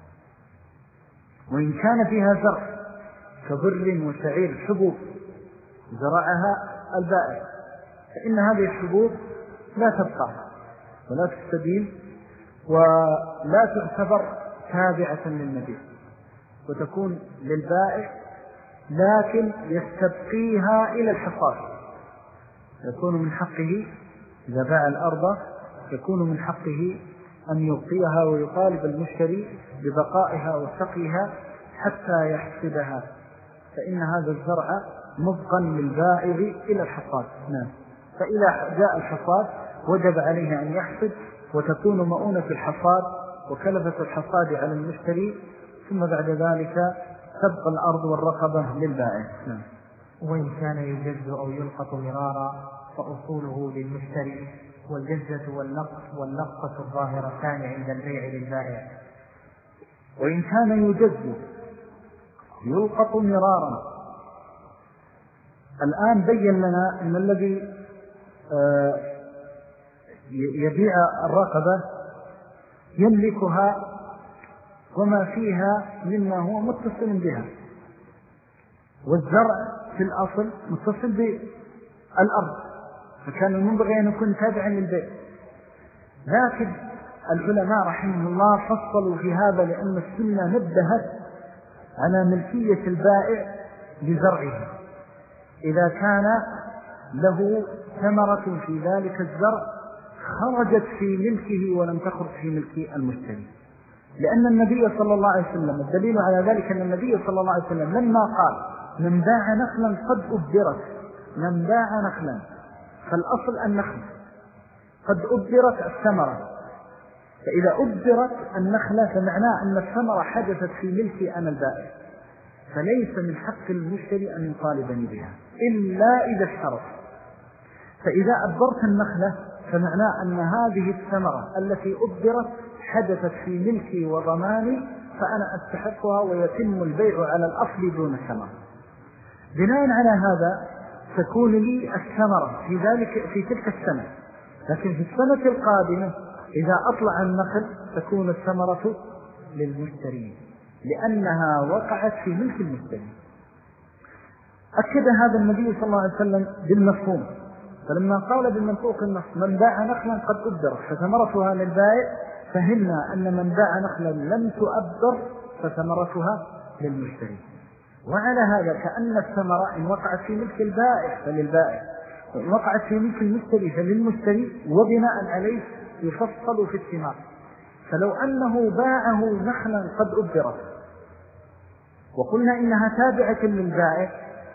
وإن كان فيها زرع كبر وشعير حبوب زرعها البائع، فإن هذه الحبوب لا تبقى ولا تستدين ولا تعتبر تابعة للمبيع وتكون للبائع، لكن يستبقيها إلى الحصاد. يكون من حقه إذا باع الأرض يكون من حقه أن يبقيها ويطالب المشتري ببقائها وسقيها حتى يحصدها، فإن هذا الزرع مبقا للبائع إلى الحصاد. نعم. فإذا جاء الحصاد وجب عليه أن يحصد وتكون مؤونة الحصاد وكلفة الحصاد على المشتري، ثم بعد ذلك تبقى الأرض والرقبة للبائع. نعم. وإن كان يجز أو يلقط مرارا فأصوله للمشتري، والجزة واللقطة الظاهرتان عند البيع للبائع. وإن كان يجز يلقط مرارا، الآن بين لنا أن الذي يبيع الرقبة يملكها وما فيها مما هو متصل بها، والزرع في الأصل متصل بالأرض، فكان المنبغي أن يكون تابعا للبيع. لكن العلماء رحمه الله فصلوا في هذا لأن السنة نبهت على ملكية البائع لزرعه إذا كان له ثمرة في ذلك الزرع خرجت في ملكه ولم تخرج في ملك المشتري، لأن النبي صلى الله عليه وسلم الدليل على ذلك أن النبي صلى الله عليه وسلم لما قال من باع نخلا قد أبدرت، من باع نخلا، فالأصل النخل قد أبدرت الثمرة، فإذا أبدرت النخلة فمعناه أن الثمرة حدثت في ملكي أنا البائع، فليس من حق المشتري أن يطالبني بها إلا إذا اشترط. فإذا أبدرت النخلة فمعناه أن هذه الثمرة التي أبدرت حدثت في ملكي وضماني، فأنا أستحقها ويتم البيع على الأصل دون الثمرة. بناء على هذا تكون لي الثمرة في تلك السنة، لكن في السنة القادمة إذا أطلع النخل تكون الثمرة للمشتري لأنها وقعت في ملك المشتري. أكد هذا النبي صلى الله عليه وسلم بالمفهوم، فلما قال بالمنطوق النص من باع نخلا قد أبدر فثمرتها للبائع، فهمنا أن من باع نخلا لم تؤبدر فثمرتها للمشتري. وعلى هذا كأن الثمرة إن وقعت في ملك البائع فللبائع، وإن وقعت في ملك المشتري فللمشتري، وبناء عليه يفصل في الثمار. فلو أنه باعه نخلا قد أبدرت وقلنا إنها تابعة للبائع،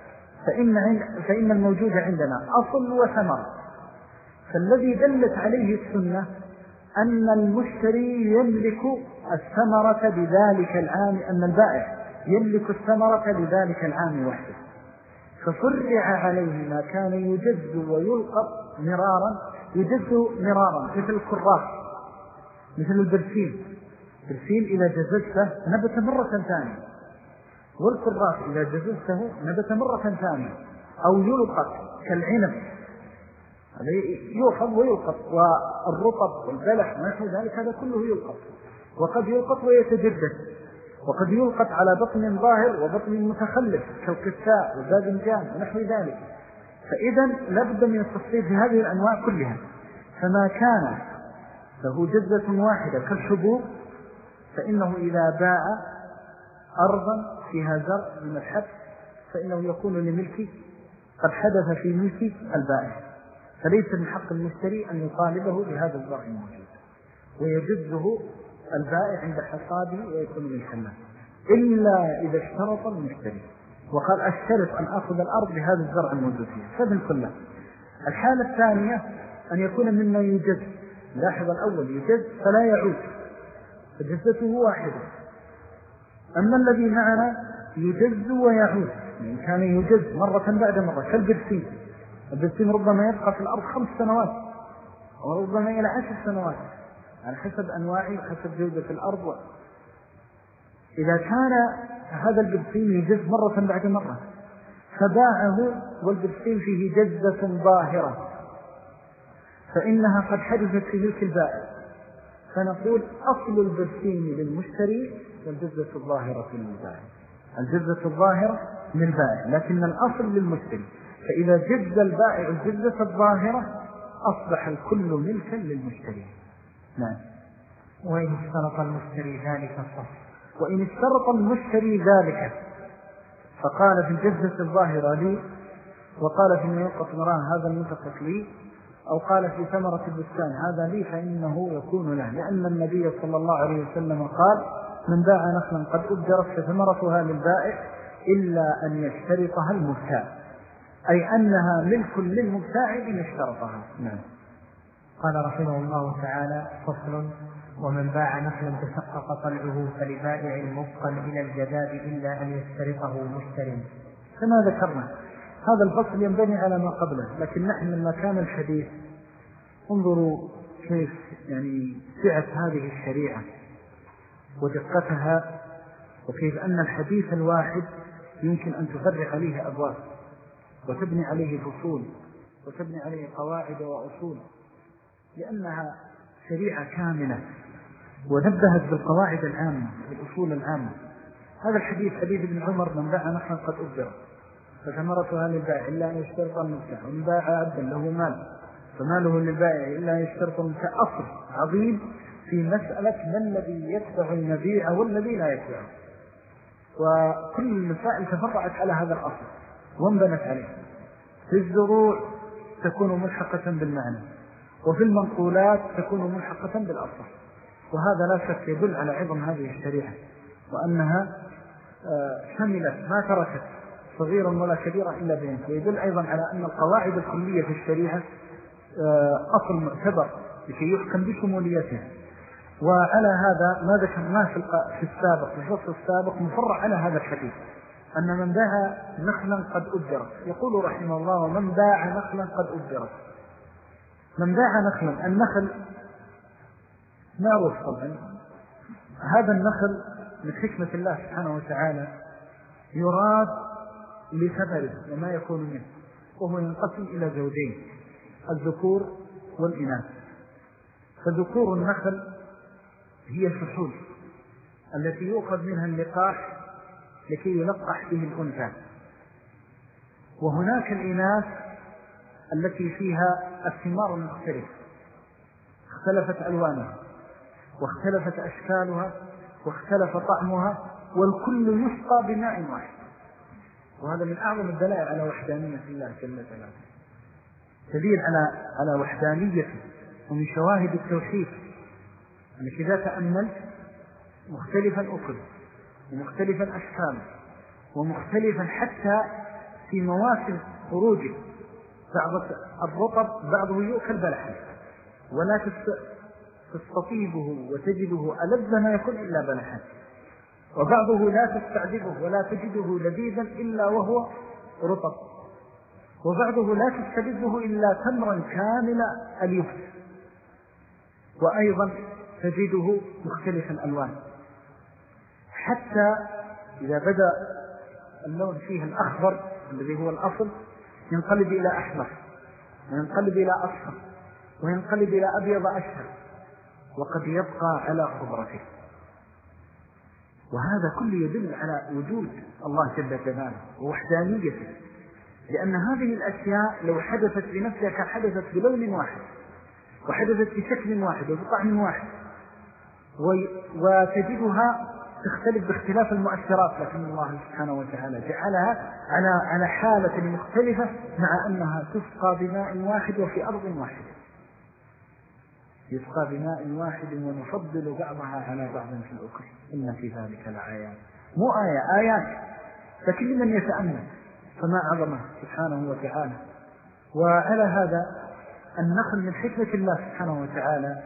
فإن الموجود عندنا أصل وثمر. فالذي دلت عليه السنة أن المشتري يملك الثمرة بذلك العام، أن البائع يملك الثمرة بذلك العام وحده، ففرع عليه ما كان يجز ويلقط مرارا، يجز مرارا مثل الكراث، مثل البرسيم إذا جززته نبت مرة ثانية، والكراث إذا جززته نبت مرة ثانية، أو يلقط كالعنب يؤخذ ويلقط، والرطب والبلح ونحو ذلك هذا كله يلقط، وقد يلقط ويتجدد، وقد يلقط على بطن ظاهر وبطن متخلف كالكساء والباذنجان ونحو ذلك. فإذا لابد من التفصيل في هذه الأنواع كلها. فما كان له جزة واحدة كالحبوب فإنه إذا باع أرضا فيها زرع من الحب فإنه يكون لملك قد حدث في ملك البائع، فليس من حق المشتري أن يطالبه بهذا الزرع الموجود، ويجزه البائع عند حصاده ويكون ملكا له، إلا إذا اشترط المشتري وقال أشترط أن أخذ الأرض بهذا الزرع الموجود فيه فبن كله. الحالة الثانية أن يكون مما يجز، لاحظ الأول يجز فلا يعود فجزته واحدة، أما الذي معنا يجز ويعود، يعني كان يجز مرة بعد مرة كالبرسيم. البرسيم ربما يبقى في الأرض 5 سنوات وربما إلى 10 سنوات على حسب أنواعه وحسب جودة الأرض. إذا كان هذا البرسيم يجز مرة بعد مرة فباعه والبرسيم فيه جزة ظاهرة فإنها قد حدثت في ملك البائع، فنقول أصل البرسيم للمشتري والجزة الظاهرة للبائع، الجزة الظاهرة للبائع لكن الأصل للمشتري. فإذا جز البائع الجزة الظاهرة أصبح الكل ملكا للمشتري. نعم. وإن اشترط المشتري ذلك الصف، وإن اشترط المشتري ذلك فقال في الجزة الظاهرة لي، وقال في يلقط مراه هذا الملتقط لي، أو قال في ثمرة البستان هذا لي، فإنه يكون له، لأن النبي صلى الله عليه وسلم قال من باع نخلا قد أبجرت فثمرتها للبائع إلا أن يشترطها المبتاع، أي أنها ملك للمبتاع إن اشترطها. نعم. قال رحمه الله تعالى: فصل: ومن باع نخلا تشقق طلعه فلبائع مبقا إلى الجداد إلا أن يشترطه مشتري. كما ذكرنا هذا الفصل ينبني على ما قبله، لكن نحن لما كان الحديث انظروا كيف يعني سعة هذه الشريعة ودقتها، وكيف أن الحديث الواحد يمكن أن تفرع عليه أبواب وتبني عليه فصول وتبني عليه قواعد وأصول، لأنها شريعة كاملة ونبهت بالقواعد العامة والأصول العامة. هذا الحديث حديث ابن عمر: من باع نخلا قد أبجر فثمرتها للبائع إلا أن يشترط المبتاع، ومن باع عبدا له مال فماله للبائع إلا أن يشترط المبتاع. أصل عظيم في مسألة ما الذي يتبع المبيع والذي لا يتبعه، وكل المسائل تفرعت على هذا الأصل وانبنت عليه. في الزروع تكون ملحقة بالمعنى، وفي المنقولات تكون ملحقة بالأصل، وهذا لا شك يدل على عظم هذه الشريعة وأنها شملت ما تركت صغيرا ولا كبيرا إلا بينه، ويدل أيضا على أن القواعد الكلية في الشريعة أصل معتبر لكي يحكم بشموليته. وعلى هذا ما ذكرناه في السابق، في الفصل السابق مفرع على هذا الحديث، أن من باع نخلا قد أجرت، يقول رحمه الله: ومن باع نخلا قد أجرت. من باع نخلا، النخل معروف طبعا، هذا النخل من حكمة الله سبحانه وتعالى يراد لثمره وما يكون منه، وهو ينقسم إلى زوجين: الذكور والإناث. فذكور النخل هي الفحول التي يؤخذ منها اللقاح لكي يلقح به الأنثى، وهناك الإناث التي فيها الثمار المختلفة، اختلفت ألوانها واختلفت أشكالها واختلف طعمها، والكل يسقى بماء واحد. وهذا من أعظم الدلائل على وحدانية الله جل جلاله، دليل على وحدانيته، ومن شواهد التوحيد أنك إذا تأملت مختلفا أكل ومختلفا أشكال ومختلفا حتى في مواسم خروجه بعض الرطب بعضه يؤكل بلحا، ولا تستطيبه وتجده ألذ ما يكون إلا بلحا، وبعضه لا تستعذبه ولا تجده لذيذا إلا وهو رطب، وبعضه لا تستلذه إلا تمرا كامل اليبس، وأيضا تجده مختلف الألوان، حتى إذا بدأ اللون فيه الأخضر الذي هو الأصل ينقلب إلى أحمر، وينقلب إلى أصفر، وينقلب إلى أبيض أشهر، وقد يبقى على خضرته. وهذا كله يدل على وجود الله جل جلاله ووحدانيته، لأن هذه الأشياء لو حدثت بنفسها كحدثت بلون واحد، وحدثت بشكل واحد وبطعم واحد، وتجدها تختلف باختلاف المؤثرات، لكن الله سبحانه وتعالى جعلها على حالة مختلفة، مع أنها تسقى بماء واحد وفي أرض واحدة، يسقى بماء واحد ونفضل بعضها على بعض في الأكل، إن في ذلك لآيات، مو آيات لكن لمن يتأمل فما عظمه سبحانه وتعالى. وعلى هذا النخل من حكمة الله سبحانه وتعالى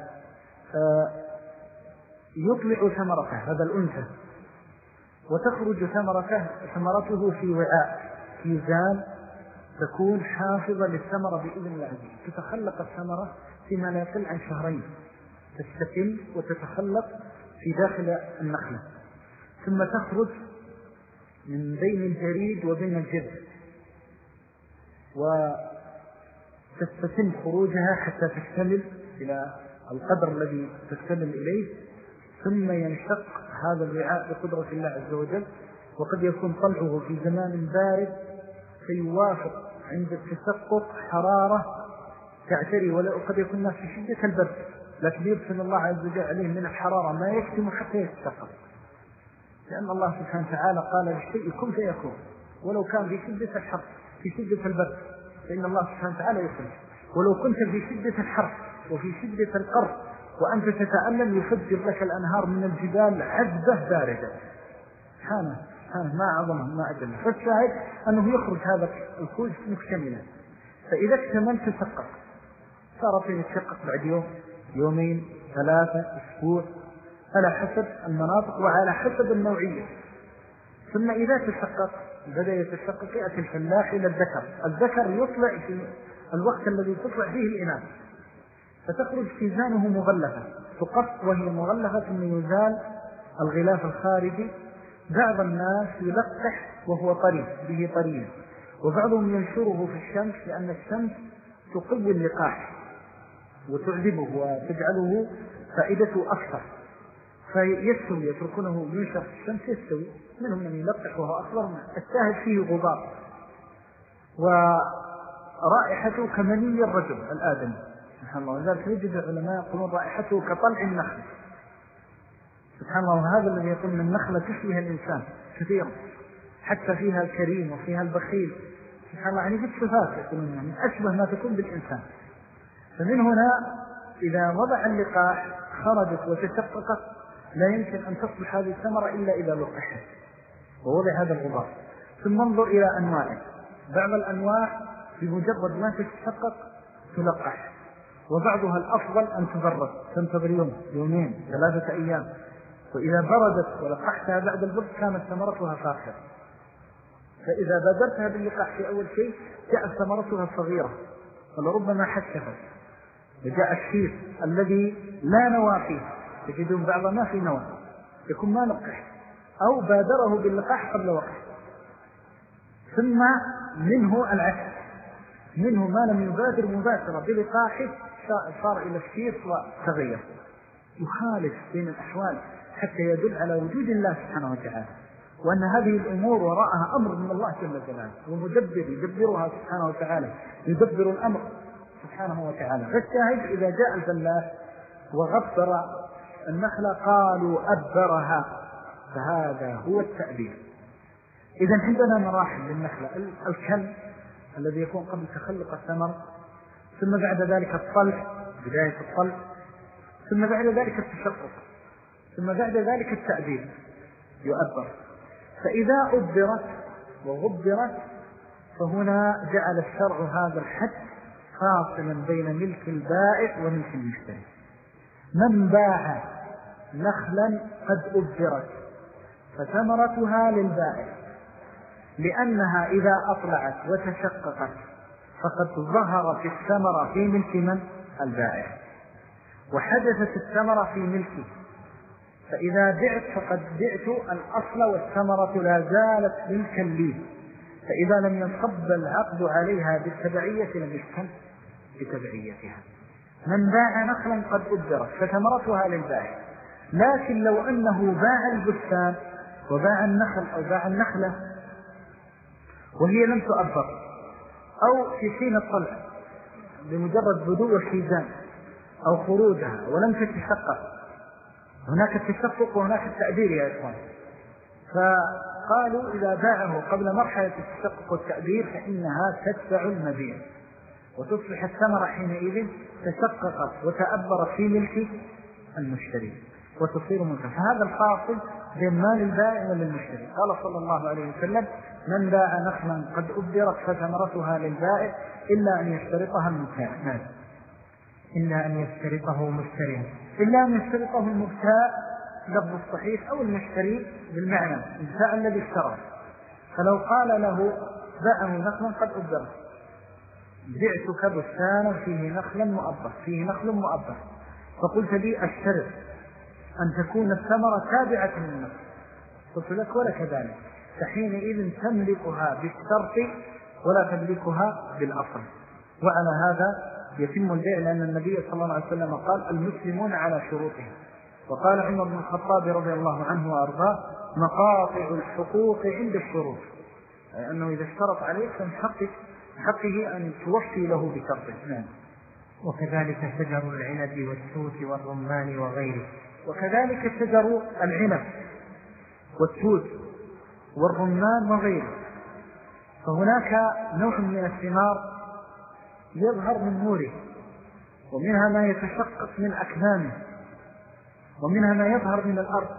يطلع ثمرته هذا الأنثى، وتخرج ثمرته في وعاء كيزان تكون حافظة للثمرة بإذن الله، تتخلق الثمرة فيما لا يقل عن شهرين، تستقل وتتخلق في داخل النخلة، ثم تخرج من بين الجريد وبين الجذع، وتستتم خروجها حتى تكتمل إلى القدر الذي تكتمل إليه، ثم ينشق هذا الوعاء بقدرة الله عز وجل، وقد يكون طلعه في زمان بارد فيوافق عند التسقط حرارة تعتري، وقد يكون الناس في شدة البرد، لكن يرسل الله عز وجل عليه من الحرارة ما يكتم حتى يتسقط، لأن الله سبحانه وتعالى قال للشيء كن فيكون، ولو كان في شدة الحر في شدة البرد فإن الله سبحانه وتعالى يخرج، ولو كنت في شدة الحر وفي شدة القر وأنت تتألم يفجر لك الأنهار من الجبال عذبة باردة. سبحانه ما عظمه ما أجل. فالشاهد أنه يخرج هذا الكوز مكتملا، فإذا اكتمل تسقط، صار فيه يتشقق بعد يوم يومين 3 أسبوع على حسب المناطق وعلى حسب النوعية. ثم إذا تشقق بدأ يتشقق يأتي الفلاح إلى الذكر يطلع في الوقت الذي تطلع فيه الإناث، فتخرج كيزانه مغلفة، تقص وهي مغلفة ثم يزال الغلاف الخارجي. بعض الناس يلقح وهو طري به طريا، وبعضهم ينشره في الشمس لأن الشمس تقوي اللقاح وتعذبه وتجعله فائدته أكثر، فيستوي يتركونه ينشر في الشمس يستوي. منهم من يلقح وهو أخضر الشاهد فيه غبار، ورائحته كمني الرجل الآدمي سبحان الله. وذلك يجد العلماء يقولون رائحته كطلع النخل سبحان الله. وهذا الذي يقول من النخلة تشبه الإنسان كثيرا، حتى فيها الكريم وفيها البخيل سبحان الله، يعني في الصفات يقولون من أشبه ما تكون بالإنسان. فمن هنا إذا وضع اللقاح خرجت وتشققت لا يمكن أن تصبح هذه الثمرة إلا إذا لقحت ووضع هذا الغبار. ثم انظر إلى أنواعه، بعض الأنواع بمجرد ما تتشقق تلقح، وبعضها الأفضل أن تبرد، تنتظر يوم يومين 3 أيام، وإذا بردت ولقحتها بعد البرد كانت ثمرتها فاخرة. فإذا بادرتها باللقاح في أول شيء جاءت ثمرتها صغيرة ولربما حشفت، وجاء الشيف الذي لا نوى فيه، تجدون بعض ما في نوى يكون ما لقح أو بادره باللقاح قبل وقت. ثم منه العكس، منه ما لم يبادر مباشرة بلقاحه صار إلى الشيف وتغير. يخالف بين الأحوال حتى يدل على وجود الله سبحانه وتعالى، وأن هذه الأمور وراءها أمر من الله جل جلاله، ومدبر يدبرها سبحانه وتعالى، يدبر الأمر سبحانه وتعالى. فالشاهد إذا جاء الفلاح وغبر النخلة قالوا أبرها، فهذا هو التأبير. إذا عندنا مراحل للنخلة: الكل الذي يكون قبل تخلق الثمر، ثم بعد ذلك الطلع بداية الطلع، ثم بعد ذلك التشقق، ثم بعد ذلك التأبير يؤبر. فإذا أبرت وغبرت فهنا جعل الشرع هذا الحد فاصلا بين ملك البائع وملك المشتري. من باع نخلا قد أبرت فثمرتها للبائع، لأنها إذا أطلعت وتشققت فقد ظهرت الثمرة في ملك من؟ البائع، وحدثت الثمرة في ملكه، فإذا بعت فقد بعت الأصل والثمرة لا زالت ملكا لي، فإذا لم ينصب العقد عليها بالتبعية لم يحكم بتبعيتها. من باع نخلا قد أبرت فثمرتها للبائع. لكن لو أنه باع البستان وباع النخل أو باع النخلة وهي لم تؤبر أو في حين الطلع بمجرد بدو الحيزان أو خروجها ولم تتشقق، هناك التشقق وهناك التأبير يا إخوان، فقالوا إذا باعه قبل مرحلة التشقق والتأبير فإنها تتبع المبيع وتصبح الثمرة حينئذ تشققت وتأبرت في ملك المشتري وتصير ملكا. فهذا الفاصل بين مال البائع والمشتري. قال صلى الله عليه وسلم: من باع نخلا قد أبرت فثمرتها للبائع إلا أن يشترطها المبتاع. إلا أن يشترطه مشتري، إلا أن يشترطه المبتاع لفظ الصحيح أو المشتري بالمعنى المبتاع الذي اشترى. فلو قال له: باعه نخلا قد أبرت، بعتك بستانا فيه نخلا مؤبر، فيه نخل مؤبر، فقلت لي أشترط أن تكون الثمرة تابعة للنخل، قلت لك ولك ذلك، فحينئذ تملكها بالشرط ولا تملكها بالأصل. وعلى هذا يتم البيع، لأن النبي صلى الله عليه وسلم قال: المسلمون على شروطهم. وقال عمر بن الخطاب رضي الله عنه وأرضاه: مقاطع الحقوق عند الشروط، أي أنه إذا اشترط عليك فمن حقه أن توفي له بشرطه. وكذلك شجر العنب والتوت والرمان وغيره. وكذلك شجر العنب والتوت والرمان وغيره، فهناك نوع من الثمار يظهر من نوره، ومنها ما يتشقق من أكمامه، ومنها ما يظهر من الأرض.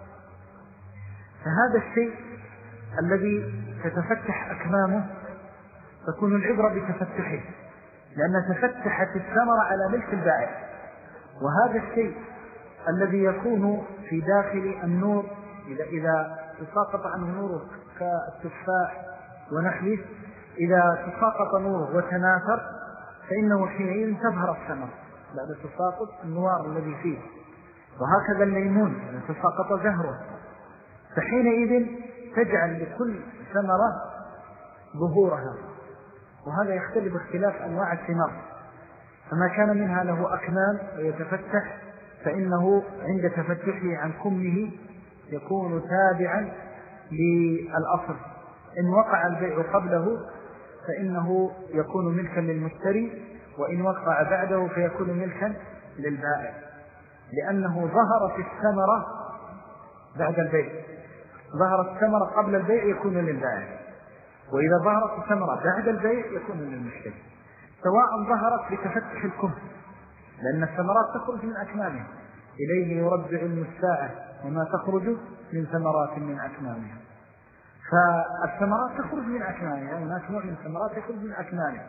فهذا الشيء الذي تتفتح أكمامه تكون العبرة بتفتحه، لأن تفتحت الثمرة على ملك البائع. وهذا الشيء الذي يكون في داخل النور إذا تساقط عنه نوره كالتفاح ونحوه، إذا تساقط نوره وتناثر فإنه حينئذ تظهر الثمرة بعد تساقط النوار الذي فيه. وهكذا الليمون إذا تساقط زهره، فحينئذ تجعل لكل ثمرة ظهورها، وهذا يختلف اختلاف أنواع الثمار. فما كان منها له أكمام ويتفتح فإنه عند تفتحه عن كمه يكون تابعا للأصل. إن وقع البيع قبله فإنه يكون ملكا للمشتري، وإن وقع بعده فيكون ملكا للبائع، لأنه ظهرت الثمرة بعد البيع. ظهرت الثمرة قبل البيع يكون للبائع، وإذا ظهرت الثمرة بعد البيع يكون للمشتري، سواء ظهرت بتفتح الكم، لأن الثمرات تخرج من أكمامها، إليه يرجع الساعة وما تخرج من ثمرات من أكمامها. فالثمرات تخرج من أكمامها، هناك نوع من الثمرات يخرج من أكمامها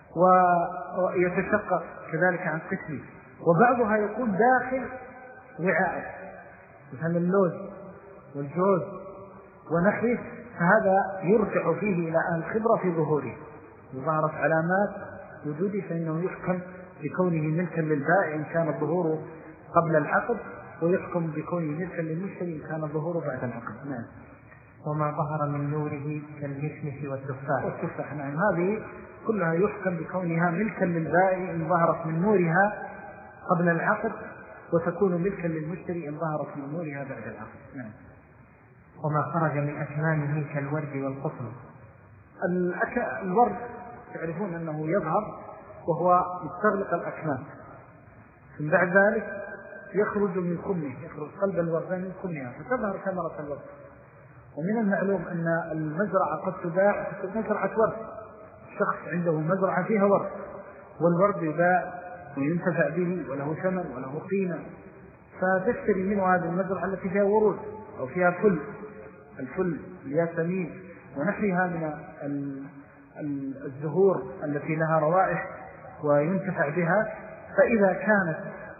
ويتشقق كذلك عن قسمه، وبعضها يكون داخل وعاء مثل اللوز والجوز ونحوه، فهذا يرجع فيه إلى أهل الخبرة في ظهوره. ظهرت علامات وجوده فإنه يحكم بكونه ملكا للبائع إن كان الظهور قبل العقد، ويحكم بكونه ملكا للمشتري إن كان الظهور بعد العقد. نعم. وما ظهر من نوره كالمشمش والتفاح. نعم، هذه كلها يحكم بكونها ملكا للبائع إن ظهرت من نورها قبل العقد، وتكون ملكا للمشتري إن ظهرت من نورها بعد العقد. نعم. وما خرج من أكمامه كالورد والقطن. الورد تعرفون أنه يظهر وهو مستغلق الأكمام، ثم بعد ذلك يخرج من كمه، يخرج قلب الوردان من كمها فتظهر ثمرة الورد. ومن المعلوم أن المزرعة قد تباع مزرعة ورد، الشخص عنده مزرعة فيها ورد، والورد يباع وينتفع به وله ثمن وله قيمة، فتشتري منه هذه المزرعة التي فيها ورود أو فيها الفل الياسمين ونحوها من الزهور التي لها روائح وينتفع بها. فإذا كانت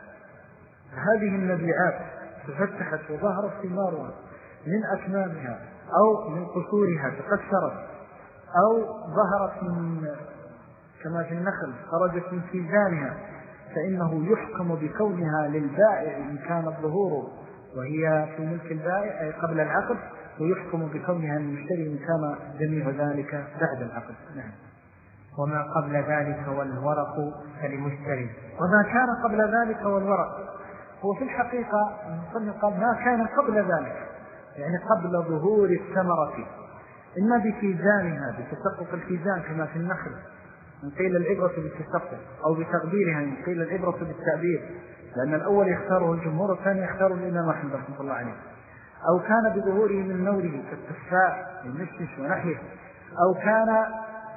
هذه المبيعات تفتحت وظهرت ثمارها من أكمامها أو من قصورها تكسرت أو ظهرت من كما في النخل خرجت من كيزانها، فإنه يحكم بكونها للبائع إن كان الظهور وهي في ملك البائع أي قبل العقد، ويحكم بكونها للمشتري إن كان جميع ذلك بعد العقد. نعم. وما قبل ذلك والورق فلمشتري. وما كان قبل ذلك والورق، هو في الحقيقة المصنف قال ما كان قبل ذلك، يعني قبل ظهور الثمرة إما بكيزانها بتسقط الكيزان كما في النخل من قيل العبرة بالتسقط، أو بتقديرها من قيل العبرة بالتعبير، لأن الأول يختاره الجمهور والثاني يختاره الإمام أحمد رحمه الله عليه. أو كان بظهوره من نوره كالتفاح والمشمش ونحوه، أو كان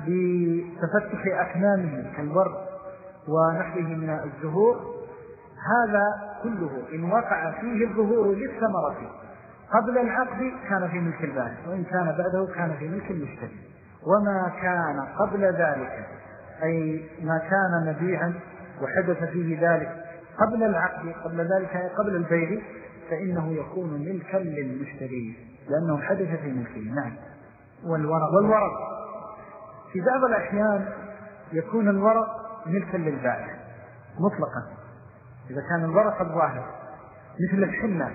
بتفتح أكمامه كالورد ونحوه من الزهور. هذا كله إن وقع فيه الظهور للثمرة قبل العقد كان في ملك البائع، وإن كان بعده كان في ملك المشتري. وما كان قبل ذلك أي ما كان مبيعا وحدث فيه ذلك قبل العقد، قبل ذلك أي قبل البيع، فإنه يكون ملكا للمشتري لأنه حدث في ملكه. نعم. والورق في بعض الأحيان يكون الورق ملكا للبائع مطلقا إذا كان الورق الظاهر، مثل الحنة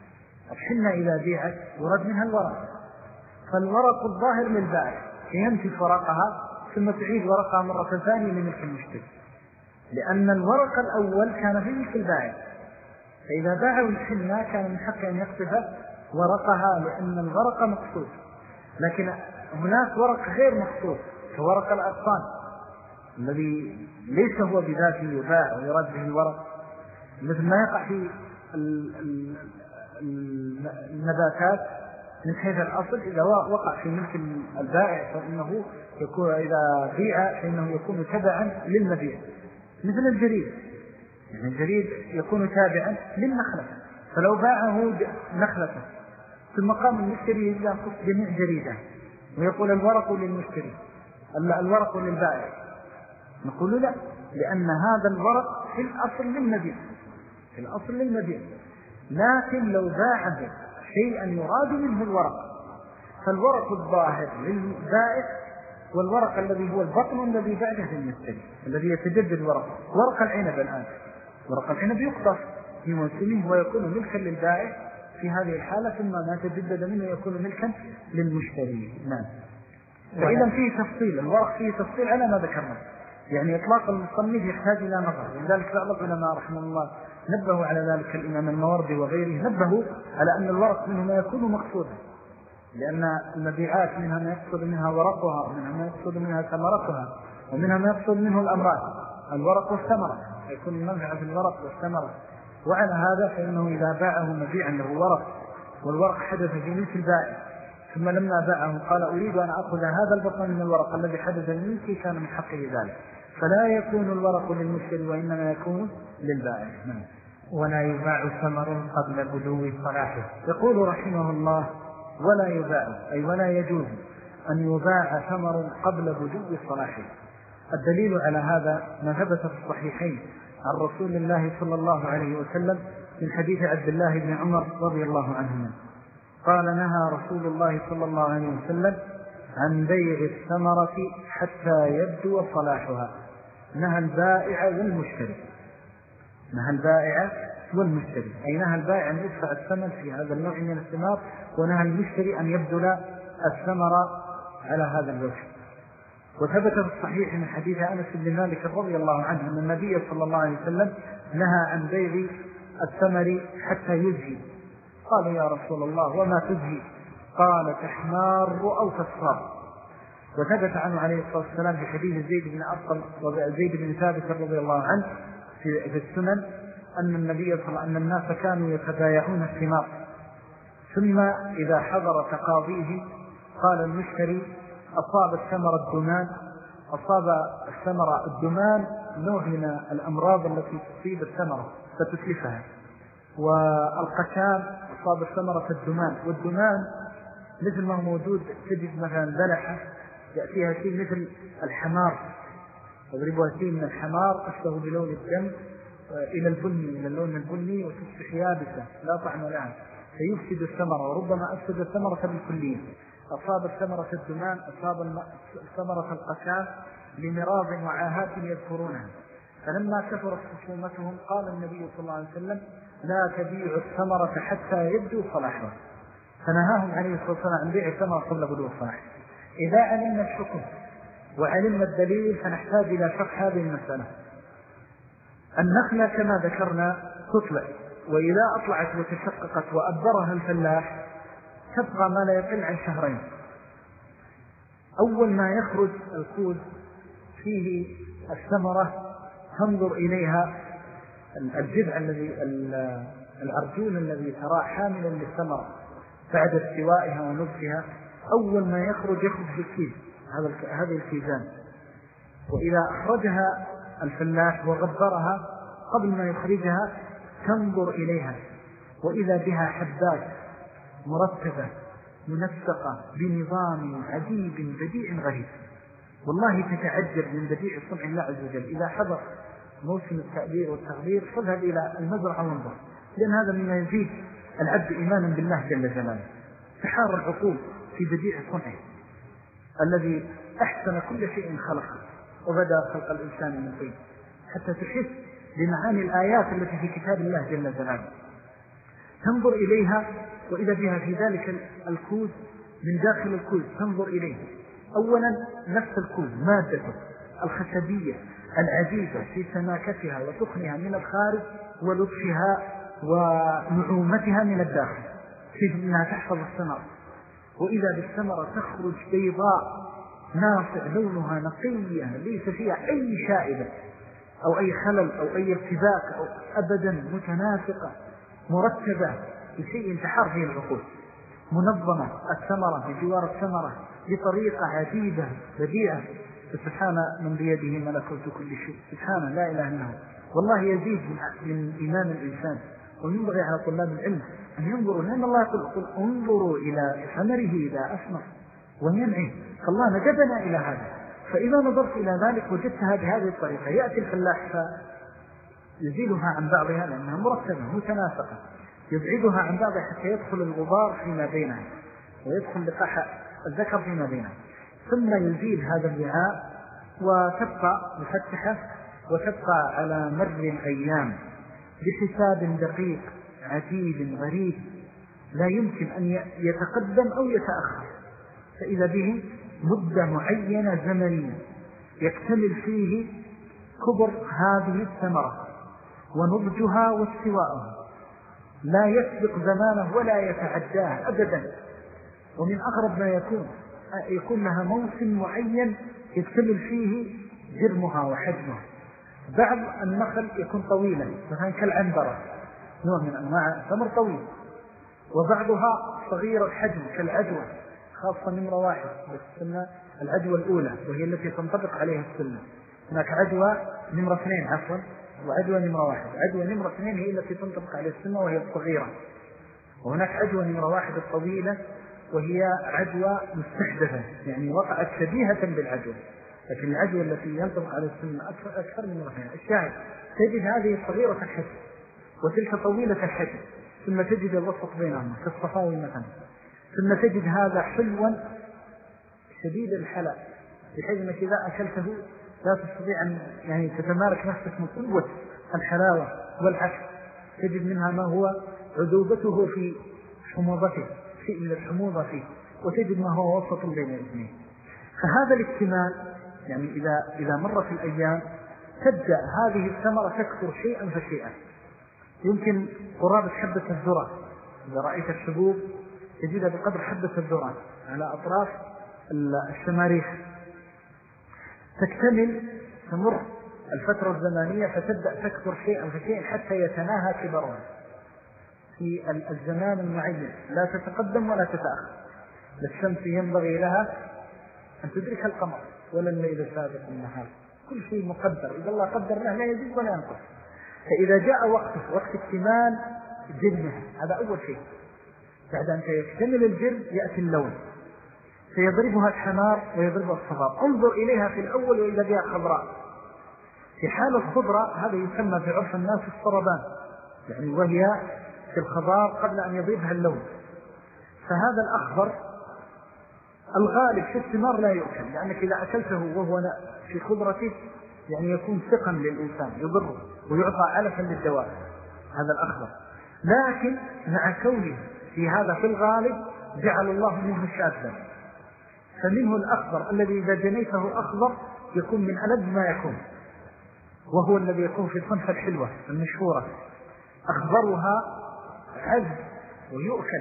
إذا بيعت ورد منها الورق، فالورق الظاهر للبائع ينتف ورقها ثم تعيد ورقها مرة ثانية لملك المشتري، لأن الورق الأول كان في ملك البائع، فإذا باعوا الحنة كان من حق أن يقطف ورقها لأن الورق مقصود. لكن هناك ورق غير مقصود كورق الأغصان الذي ليس هو بذاته يباع ويرد به الورق، مثل ما يقع في النباتات من حيث الأصل إذا وقع في ملك البائع فإنه يكون إذا بيع فإنه يكون تبعا للمبيع، مثل الجريد، يعني الجريد يكون تابعا للنخلة، فلو باعه نخلته ثم قام المشتري إذا قص جميع جريده ويقول الورق للمشتري الورق للبائع، نقول لا، لأن هذا الورق في الأصل للمبيع، لكن لو باعه شيئا يراد منه الورق فالورق الظاهر للبائع، والورق الذي هو البطن الذي بعده للمشتري الذي يتجدد ورق العنب. الآن ورق العنب يقطف في موسمه ويكون ملكا للبائع في هذه الحالة، ثم ما تجدد منه يكون ملكا للمشتري. نعم. فإذا فيه تفصيل، الورق فيه تفصيل على ما ذكرنا، يعني إطلاق المصنف يحتاج إلى نظر، ولذلك بعض العلماء رحمه الله نبهوا على ذلك، الإمام الماوردي وغيره نبهوا على أن الورق منه ما يكون مقصودا، لأن المبيعات منها ما يقصد منها ورقها، ومنها ما يقصد منها ثمرتها، ومنها ما يقصد منه الأمراض، الورق والثمرة، يكون المنفعة في الورق والثمرة. وعلى هذا فإنه إذا باعه مبيعا له ورق والورق حدث في ملك البائع ثم لما باعه قال أريد أن أخذ هذا البطن من الورق الذي حدث لملكي كان من حقه ذلك، فلا يكون الورق للمشتري وإنما يكون للبائع. ولا يباع ثمر قبل بدو صلاحه. يقول رحمه الله ولا يباع أي ولا يجوز أن يباع ثمر قبل بدو صلاحه. الدليل على هذا ما ثبت في الصحيحين عن رسول الله صلى الله عليه وسلم من حديث عبد الله بن عمر رضي الله عنهما قال نهى رسول الله صلى الله عليه وسلم عن بيع الثمرة حتى يبدو صلاحها. نهى البائع والمشتري أي نهى البائع أن يدفع الثمن في هذا النوع من الثمار، ونهى المشتري أن يبذل الثمر على هذا الوجه. وثبت في الصحيح من حديث أنس بن مالك رضي الله عنه أن النبي صلى الله عليه وسلم نهى عن بيع الثمر حتى يزهي. قال يا رسول الله وما تزهي؟ قال تحمار أو تصفر. وثبت عنه عليه الصلاة والسلام في حديث زيد بن ثابت رضي الله عنه في السنن أن الناس كانوا يتبايعون الثمار، ثم إذا حضر تقاضيه قال المشتري أصاب الثمر الدمان نوع من الأمراض التي تصيب الثمرة فتتلفها، والقشام أصاب الثمرة الدمان، والدمان مثل ما هو موجود تجد مثلا بلحة يأتيها شيء مثل الحمار، يضربها شيء من الحمار أشبه بلون الدم إلى البني، إلى اللون البني، وتصبح يابسة لا طعم لها، فيفسد الثمرة، وربما أفسد الثمرة بالكلية. أصاب الثمرة الدمان، أصاب الثمرة القساء لمراض وعاهات يذكرونها. فلما كثرت خصومتهم قال النبي صلى الله عليه وسلم: لا تبيعوا الثمرة حتى يبدو صلاحها. فنهاهم عليه الصلاة والسلام عن بيع الثمرة قبل بدو الصلاح. إذا علمنا الحكم وعلمنا الدليل فنحتاج إلى شرح هذه المسألة. النخلة كما ذكرنا تطلع، وإذا أطلعت وتشققت وأبرها الفلاح تبقى ما لا يقل عن شهرين. أول ما يخرج الكوز فيه الثمرة تنظر إليها الجذع الذي الأرجول الذي ترى حاملا للثمرة بعد استوائها ونضجها، أول ما يخرج بالكيز، هذه الكيزان. وإذا أخرجها الفلاح وغبرها قبل ما يخرجها تنظر إليها، وإذا بها حبات مرتبة منسقة بنظام عجيب بديع غريب. والله تتعجب من بديع صنع الله عز وجل. إذا حضر موسم التأبير والتغبير فاذهب إلى المزرعة وانظر، لأن هذا مما يزيد العبد إيمانا بالله جل جلاله. تحار العقول في بديع صنعه الذي أحسن كل شيء خلقه وبدأ خلق الإنسان من طين، حتى تحس بمعاني الآيات التي في كتاب الله جل جلاله. تنظر إليها وإذا بها في ذلك الكوز من داخل الكوز تنظر إليه. أولا نفس الكوز مادته الخشبية العزيزة في سماكتها وتخنها من الخارج ولطفها ونعومتها من الداخل، كيف أنها تحفظ الثمرة. وإذا بالثمرة تخرج بيضاء ناصع لونها نقية ليس فيها أي شائبة أو أي خلل أو أي ارتباك أو أبدا، متناسقة مرتبة بشيء تحار فيه العقول، منظمة الثمرة بجوار الثمرة بطريقة عجيبة بديعة. فسبحان من بيده ملكوت كل شيء، سبحانه لا إله إلا هو. والله يزيد من إيمان الإنسان. وينبغي على طلاب العلم أن ينظروا، لأن الله يقول انظروا إلى ثمره إذا أثمر وينعم، فالله ندبنا إلى هذا. فإذا نظرت إلى ذلك وجدتها بهذه الطريقة، يأتي الفلاح فيزيلها عن بعضها لأنها مرتبة متناسقة، يبعدها عن بعضها حتى يدخل الغبار فيما بينها ويدخل لقاح الذكر فيما بينها، ثم يزيل هذا الوعاء وتبقى مفتحة وتبقى على مر الأيام بحساب دقيق عجيب غريب لا يمكن أن يتقدم أو يتأخر. فإذا به مدة معينة زمنية يكتمل فيه كبر هذه الثمرة ونضجها واستواءها، لا يسبق زمانه ولا يتعداه أبدا. ومن أغرب ما يكون لها موسم معين يكتمل فيه جرمها وحجمها. بعض النخل يكون طويلا مثلا كالعنبرة، نوع من أنواع الثمر طويل، وبعضها صغير الحجم كالعجوة، خاصة نمرة 1 بالسنة العجوة الأولى وهي التي تنطبق عليها السنة. هناك عجوة نمرة 2 عفوا، وعجوة نمرة 1. عجوة نمرة 2 هي التي تنطبق عليها السنة وهي الصغيرة، وهناك عجوة نمرة 1 الطويلة وهي عجوة مستحدثة يعني وقعت شبيهة بالعجوة، لكن العجوة التي ينطبق على السنة أكثر من رفعها. الشاهد تجد هذه صغيرة الحجم وتلك طويلة الحجم، ثم تجد الوسط بينهما كالصفاوي مثلا، ثم تجد هذا حلوا شديد الحلاء بحيث أنك إذا أكلته لا تستطيع أن يعني تتمالك نفسك من قوة الحلاوة، والعكس تجد منها ما هو عذوبته في حموضته، شيء من الحموضة فيه، وتجد ما هو وسط بين الاثنين. فهذا الاكتمال يعني إذا مرت الأيام تبدأ هذه الثمرة تكثر شيئا فشيئا. يمكن قرابة حبة الذرة، إذا رأيت الحبوب تجدها بقدر حبة الذرة على أطراف الشماريخ، تكتمل تمر الفترة الزمانية فتبدأ تكثر شيئا فشيئا حتى يتناهى كبرها في الزمان المعين، لا تتقدم ولا تتأخر. للشمس ينبغي لها أن تدرك القمر ولا الليل سابق النهار، كل شيء مقدر، إذا الله قدر له لا يزيد ولا ينقص. فإذا جاء وقت اكتمال جرمها، هذا أول شيء. بعد أن يكتمل الجرم يأتي اللون، فيضربها الحمار ويضربها الصغار. انظر إليها في الأول وإذا بها خضراء. في حال الخضرة هذا يسمى في عرف الناس الصربان، يعني وهي في الخضار قبل أن يضيبها اللون. فهذا الأخضر الغالب في الثمار لا يؤكل، لأنك إذا أكلته وهو في خضرته يعني يكون ثقا للإنسان يضره ويعطى علفا للدواب هذا الأخضر. لكن مع كونه في هذا في الغالب جعل الله منه شاذا، فمنه الأخضر الذي إذا جنيته أخضر يكون من ألذ ما يكون، وهو الذي يكون في الصنفة الحلوة المشهورة، أخضرها عذب ويؤكل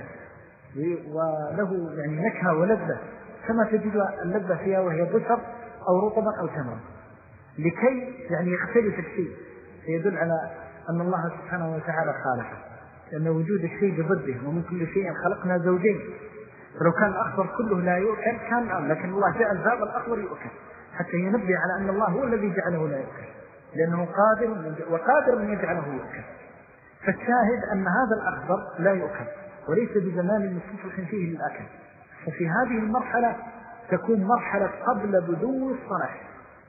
وله يعني نكهة ولذة، كما تجد اللذة فيها وهي بشر أو رطبا أو تمرا، لكي يعني يختلف الشيء فيدل على أن الله سبحانه وتعالى خالقه، لأن وجود الشيء بضده، ومن كل شيء خلقنا زوجين. فلو كان الأخضر كله لا يؤكل كان لكن الله جعل هذا الأخضر يؤكل حتى ينبه على أن الله هو الذي جعله لا يؤكل، لأنه وقادر من يجعله يؤكل. فالشاهد أن هذا الأخضر لا يؤكل وليس بزمان مستصلح فيه للأكل. ففي هذه المرحلة تكون مرحلة قبل بدو الصلاح،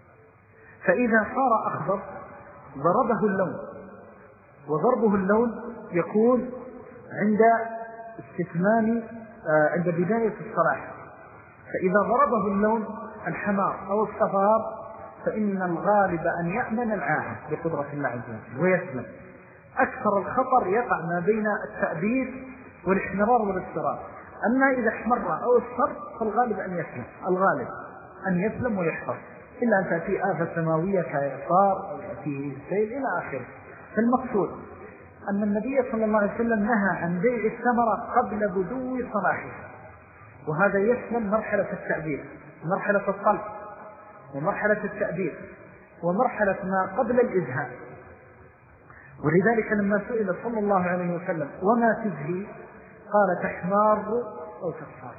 فإذا صار أخضر ضربه اللون، وضربه اللون يكون عند استتمام عند بداية الصلاح. فإذا ضربه اللون الحمار أو الصفار فإن الغالب أن يأمن العاهد بقدرة الله عز وجل ويسلم. أكثر الخطر يقع ما بين التأبيد والاحمرار والاصفرار، أما إذا احمر أو اصفر فالغالب أن يسلم، الغالب أن يسلم ويحفظ، إلا أن تأتي آفة سماوية كإعصار أو يأتيه السيل إلى آخره. فالمقصود أن النبي صلى الله عليه وسلم نهى عن بيع الثمرة قبل بدو صلاحها، وهذا يشمل مرحلة التأبيد، مرحلة الطلق، ومرحلة التأبيد، ومرحلة ما قبل الإزهاء. ولذلك لما سئل صلى الله عليه وسلم وما تزهي قال تحمار أو تصفر،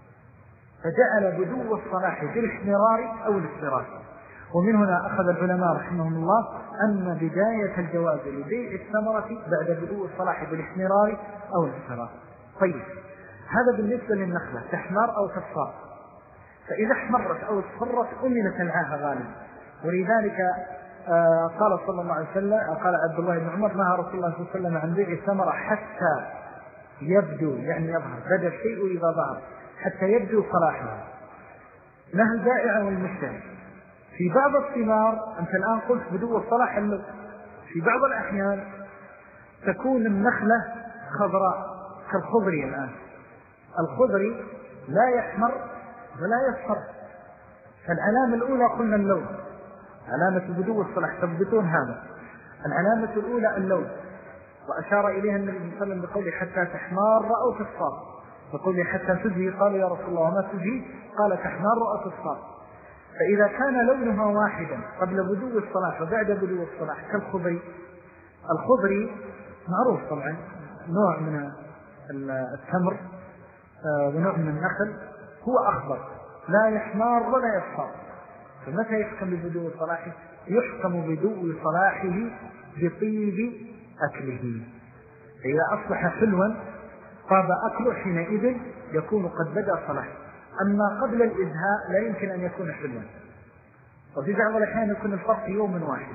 فجعل بدو الصلاح بالاحمرار أو الاصفرار. ومن هنا أخذ العلماء رحمهم الله أن بداية الجواز لبيع الثمرة بعد بدو الصلاح بالاحمرار أو الاصفرار. طيب هذا بالنسبة للنخلة تحمار أو تصفر، فإذا احمرت أو اصفرت أمنت العاهة غالبا. ولذلك قال صلى الله عليه وسلم، قال عبد الله بن عمر نهى رسول الله صلى الله عليه وسلم عن بيع الثمرة حتى يبدو، يعني يظهر، بدا الشيء إذا ظهر حتى يبدو صلاحها، نهى البائع والمشتري. في بعض الثمار أنت الآن قلت بدو الصلاح، في بعض الأحيان تكون النخلة خضراء كالخضري. الآن الخضري لا يحمر ولا يصفر، فالعلامة الأولى قلنا اللون، علامة بدو الصلاح تثبتون هذا. العلامة الأولى اللون، وأشار إليها النبي صلى الله عليه وسلم بقوله حتى تحمار أو تصفر، بقوله حتى تزهي قال يا رسول الله وما تزهي قال تحمار أو تصفر. فإذا كان لونها واحدا قبل بدو الصلاح وبعد بدو الصلاح كالخضري، الخضري معروف طبعا نوع من التمر ونوع من النخل هو أخضر لا يحمار ولا يصفر. فمتى يحكم ببدو صلاحه؟ يحكم بدو صلاحه بطيب أكله، فإذا أصبح حلوا طاب أكله حينئذ يكون قد بدأ صلاحه. أما قبل الإزهاء لا يمكن أن يكون حلوا. وفي بعض الأحيان يكون الفرق يوم واحد،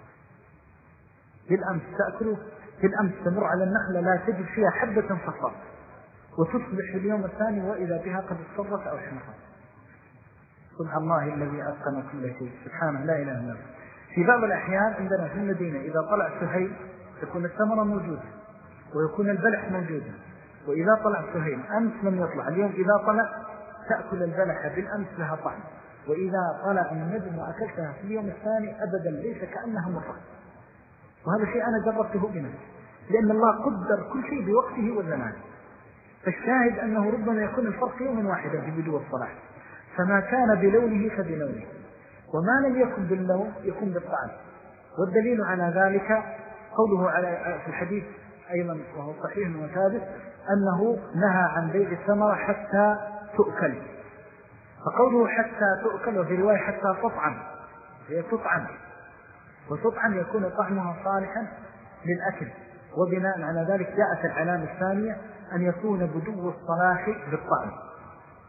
بالأمس تأكله، بالأمس تمر على النخلة لا تجد فيها حبة صفراء، وتصبح في اليوم الثاني وإذا بها قد اصفرت أو حمرت. سبحان الله الذي أتقن كل شيء، سبحانه لا إله إلا هو. في بعض الأحيان عندنا في المدينة إذا طلع سهيل تكون الثمرة موجودة ويكون البلح موجودا، وإذا طلع سهيل أمس لم يطلع، اليوم إذا طلع تأكل البلح بالأمس لها طعم، وإذا طلع النجم وأكلتها في اليوم الثاني أبدا ليس كأنها مرة. وهذا شيء أنا جربته بنفسي، لأن الله قدر كل شيء بوقته وزمانه. فالشاهد أنه ربما يكون الفرق يوم واحدا في بدو الصلاح، فما كان بلونه فبلونه، وما لم يكن باللون يكون بالطعم. والدليل على ذلك قوله في الحديث أيضا وهو صحيح وثابت أنه نهى عن بيع الثمرة حتى تؤكل. فقوله حتى تؤكل وفي رواية حتى تطعم، هي تطعم، وتطعم يكون طعمها صالحا للأكل. وبناء على ذلك جاءت العلامة الثانية أن يكون بدو الصلاح بالطعم.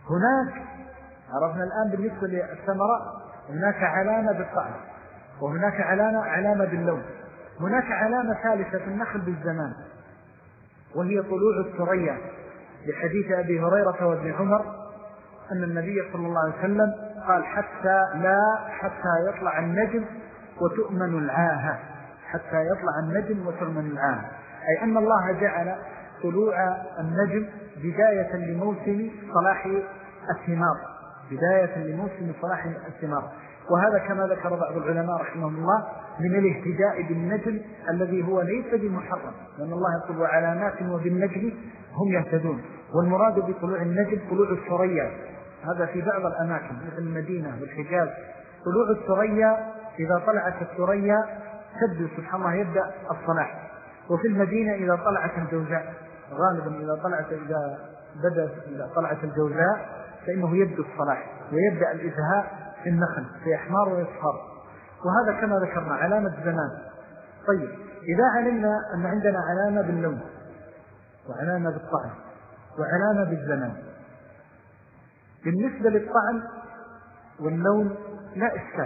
هناك عرفنا الآن بالنسبة للثمرة هناك علامة بالطعم، وهناك علامة باللون. هناك علامة ثالثة في النخل بالزمان، وهي طلوع الثريا، لحديث أبي هريرة وابن عمر أن النبي صلى الله عليه وسلم قال حتى يطلع النجم وتؤمن العاهة، حتى يطلع النجم وتؤمن العاهة، أي أن الله جعل طلوع النجم بداية لموسم صلاح الثمار، بداية لموسم صلاح الثمار. وهذا كما ذكر بعض العلماء رحمهم الله من الاهتداء بالنجم الذي هو ليس بمحرم، لأن الله يقول وعلامات وبالنجم هم يهتدون. والمراد بطلوع النجم طلوع الثريا، هذا في بعض الأماكن مثل المدينة والحجاز. طلوع الثريا إذا طلعت الثريا تبدو سبحان الله يبدأ الصلاح. وفي المدينة إذا طلعت الجوزاء، غالبا إذا طلعت الجوزاء فإنه يبدو الصلاح ويبدأ الإزهاء في النخل في أحمار ويصفر. وهذا كما ذكرنا علامة زمان. طيب إذا علمنا أن عندنا علامة باللون وعلامة بالطعم وعلامة بالزمان، بالنسبة للطعم واللون لا إشكال،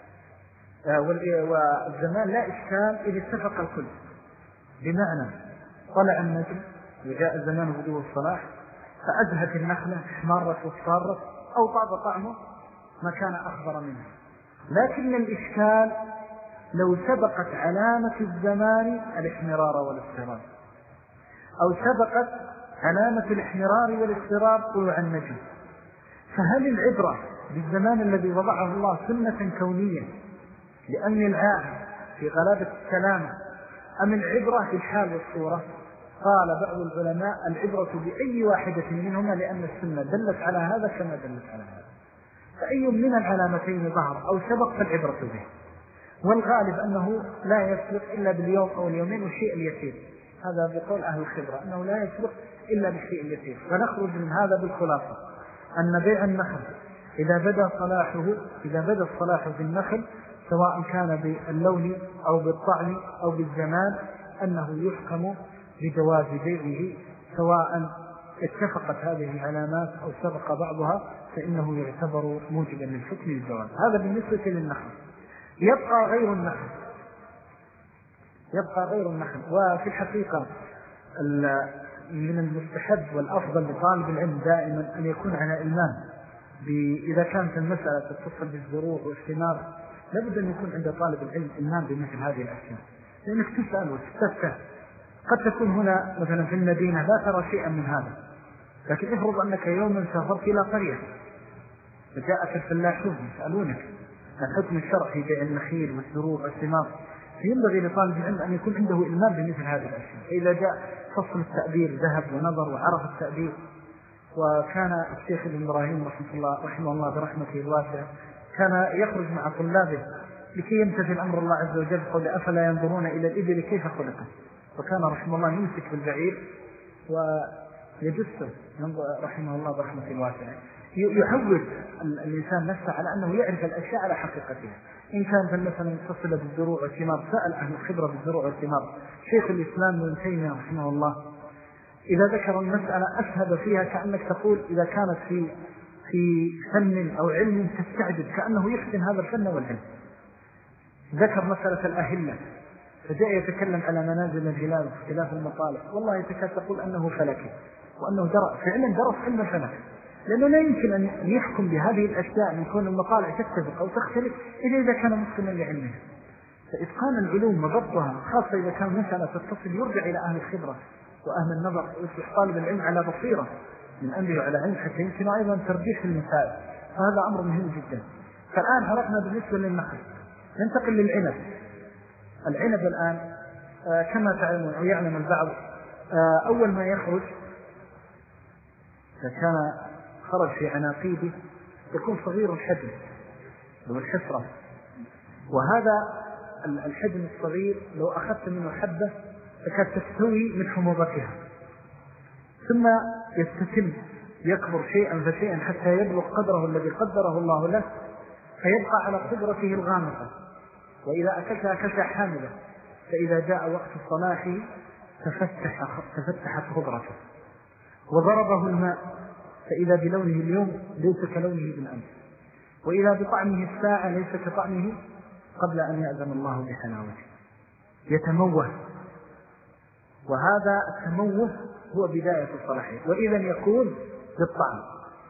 والزمان لا إشكال إذا اتفق الكل. بمعنى طلع النجم وجاء زمان بدو الصلاح فأزهت النخلة احمرت واصفرت أو طاب طعمه ما كان أخبر منه. لكن الإشكال لو سبقت علامة الزمان الاحمرار والاصفرار، أو سبقت علامة الاحمرار والاصفرار طلوع النجم، فهل العبرة بالزمان الذي وضعه الله سنة كونية لأمن العاهة في غلابة السلامة، أم العبرة في الحال والصورة؟ قال بعض العلماء العبرة بأي واحدة منهما، لأن السنة دلت على هذا كما دلت على هذا، فأي من العلامتين ظهر أو سبق فالعبرة به. والغالب أنه لا يسبق إلا باليوم أو اليومين والشيء اليسير، هذا بقول أهل الخبرة أنه لا يسبق إلا بالشيء اليسير. فنخرج من هذا بالخلاصة أن بيع النخل إذا بدأ الصلاح في النخل سواء كان باللون أو بالطعم أو بالزمان أنه يحكم بجواز بيعه، سواء اتفقت هذه العلامات أو سبق بعضها فإنه يعتبر موجبا للحكم للجواز. هذا بالنسبة للنخل. يبقى غير النخل. وفي الحقيقة من المستحب والأفضل لطالب العلم دائما أن يكون على إلمام إذا كانت المسألة تتصل بالزروع والثمار، لابد أن يكون عند طالب العلم إلمام بمثل هذه الأشياء، لأنك تسأل وتستفتح. قد تكون هنا مثلا في المدينة لا ترى شيئا من هذا، لكن افرض أنك يوما سافرت إلى قرية فجاءك الفلاحون يسألونك عن حكم الشرع في بيع النخيل والزروع والثمار، فينبغي لطالب العلم أن يكون عنده إلمام بمثل هذه الأشياء. إذا جاء فصل التأبير ذهب ونظر وعرف التأبير. وكان الشيخ ابن إبراهيم رحمه الله برحمته الواسعة كان يخرج مع طلابه لكي يمتثل أمر الله عز وجل، قال أفلا ينظرون إلى الإبل كيف خلقت. وكان رحمه الله يمسك بالبعير ويجسه رحمه الله برحمته الواسعة، يحول الإنسان نفسه على أنه يعرف الأشياء على حقيقتها. إن كان مثلا متصلة بالزروع والثمار سأل أهل الخبرة بالزروع والثمار. شيخ الإسلام ابن تيمية رحمه الله إذا ذكر المسألة أسهب فيها كأنك تقول إذا كانت في فن أو علم تستعجب، كأنه يحسن هذا الفن والعلم. ذكر مسألة الأهلة فجاء يتكلم على منازل الهلال واختلاف المطالع، والله تكاد تقول أنه فلكي وأنه فعلا درس علم الفلك، لأنه لا يمكن أن يحكم بهذه الأشياء من كون المطالع تتفق أو تختلف إلا إذا كان مسلما لعلمه. فإتقان العلوم وضبطها خاصة إذا كان مسألة تتصل يرجع إلى أهل الخبرة وأهل النظر، ويصبح طالب العلم على بصيرة من أمره على علم حتى يمكن أيضا ترجيح المسائل، فهذا أمر مهم جدا. فالآن عرفنا بالنسبة للنخل. ننتقل للعنب. العنب الآن كما تعلمون أو يعلم البعض أول ما يخرج فكان خرج في عناقيده يكون صغير الحجم والحسرة، وهذا الحجم الصغير لو أخذت منه حبة فكانت تستوي من حموضتها، ثم يستتم يكبر شيئا فشيئا حتى يبلغ قدره الذي قدره الله له، فيبقى على قدرته الغامضة، وإذا أكلتها أكلتها حاملة، فإذا جاء وقت صلاحه تفتحت خضرته وضربه الماء فإذا بلونه اليوم ليس كلونه بالأمس، وإذا بطعمه الساعة ليس كطعمه قبل أن يأذن الله بحلاوته، يتموه. وهذا التموه هو بداية صلاحه. وإذا يكون بالطعم،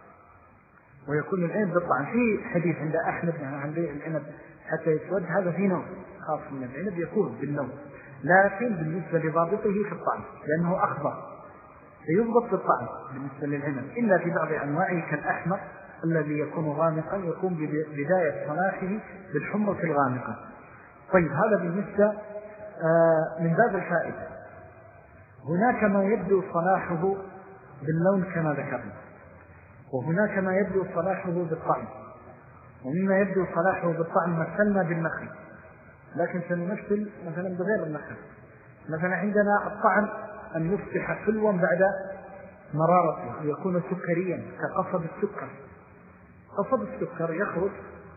ويكون العنب بالطعم. في حديث عند أحمد عن بيع العنب حتى يسود، هذا في نوع خاص من العنب يكون بالنوع، لكن بالنسبة لضابطه في الطعم لأنه أخضر فيضبط بالطعم بالنسبة للعنب، إلا في بعض أنواعه كالأحمر الذي يكون غامقا يكون بداية صلاحه بالحمرة الغامقة. طيب، هذا بالنسبة من باب الفائدة. هناك ما يبدو صلاحه باللون كما ذكرنا، وهناك ما يبدو صلاحه بالطعم، ومما يبدو صلاحه بالطعم مثلنا بالنخل، لكن سنمثل مثلا بغير النخل. مثلا عندنا الطعم أن يصبح حلوا بعد مرارته ويكون سكريا كقصب السكر. قصب السكر يخرج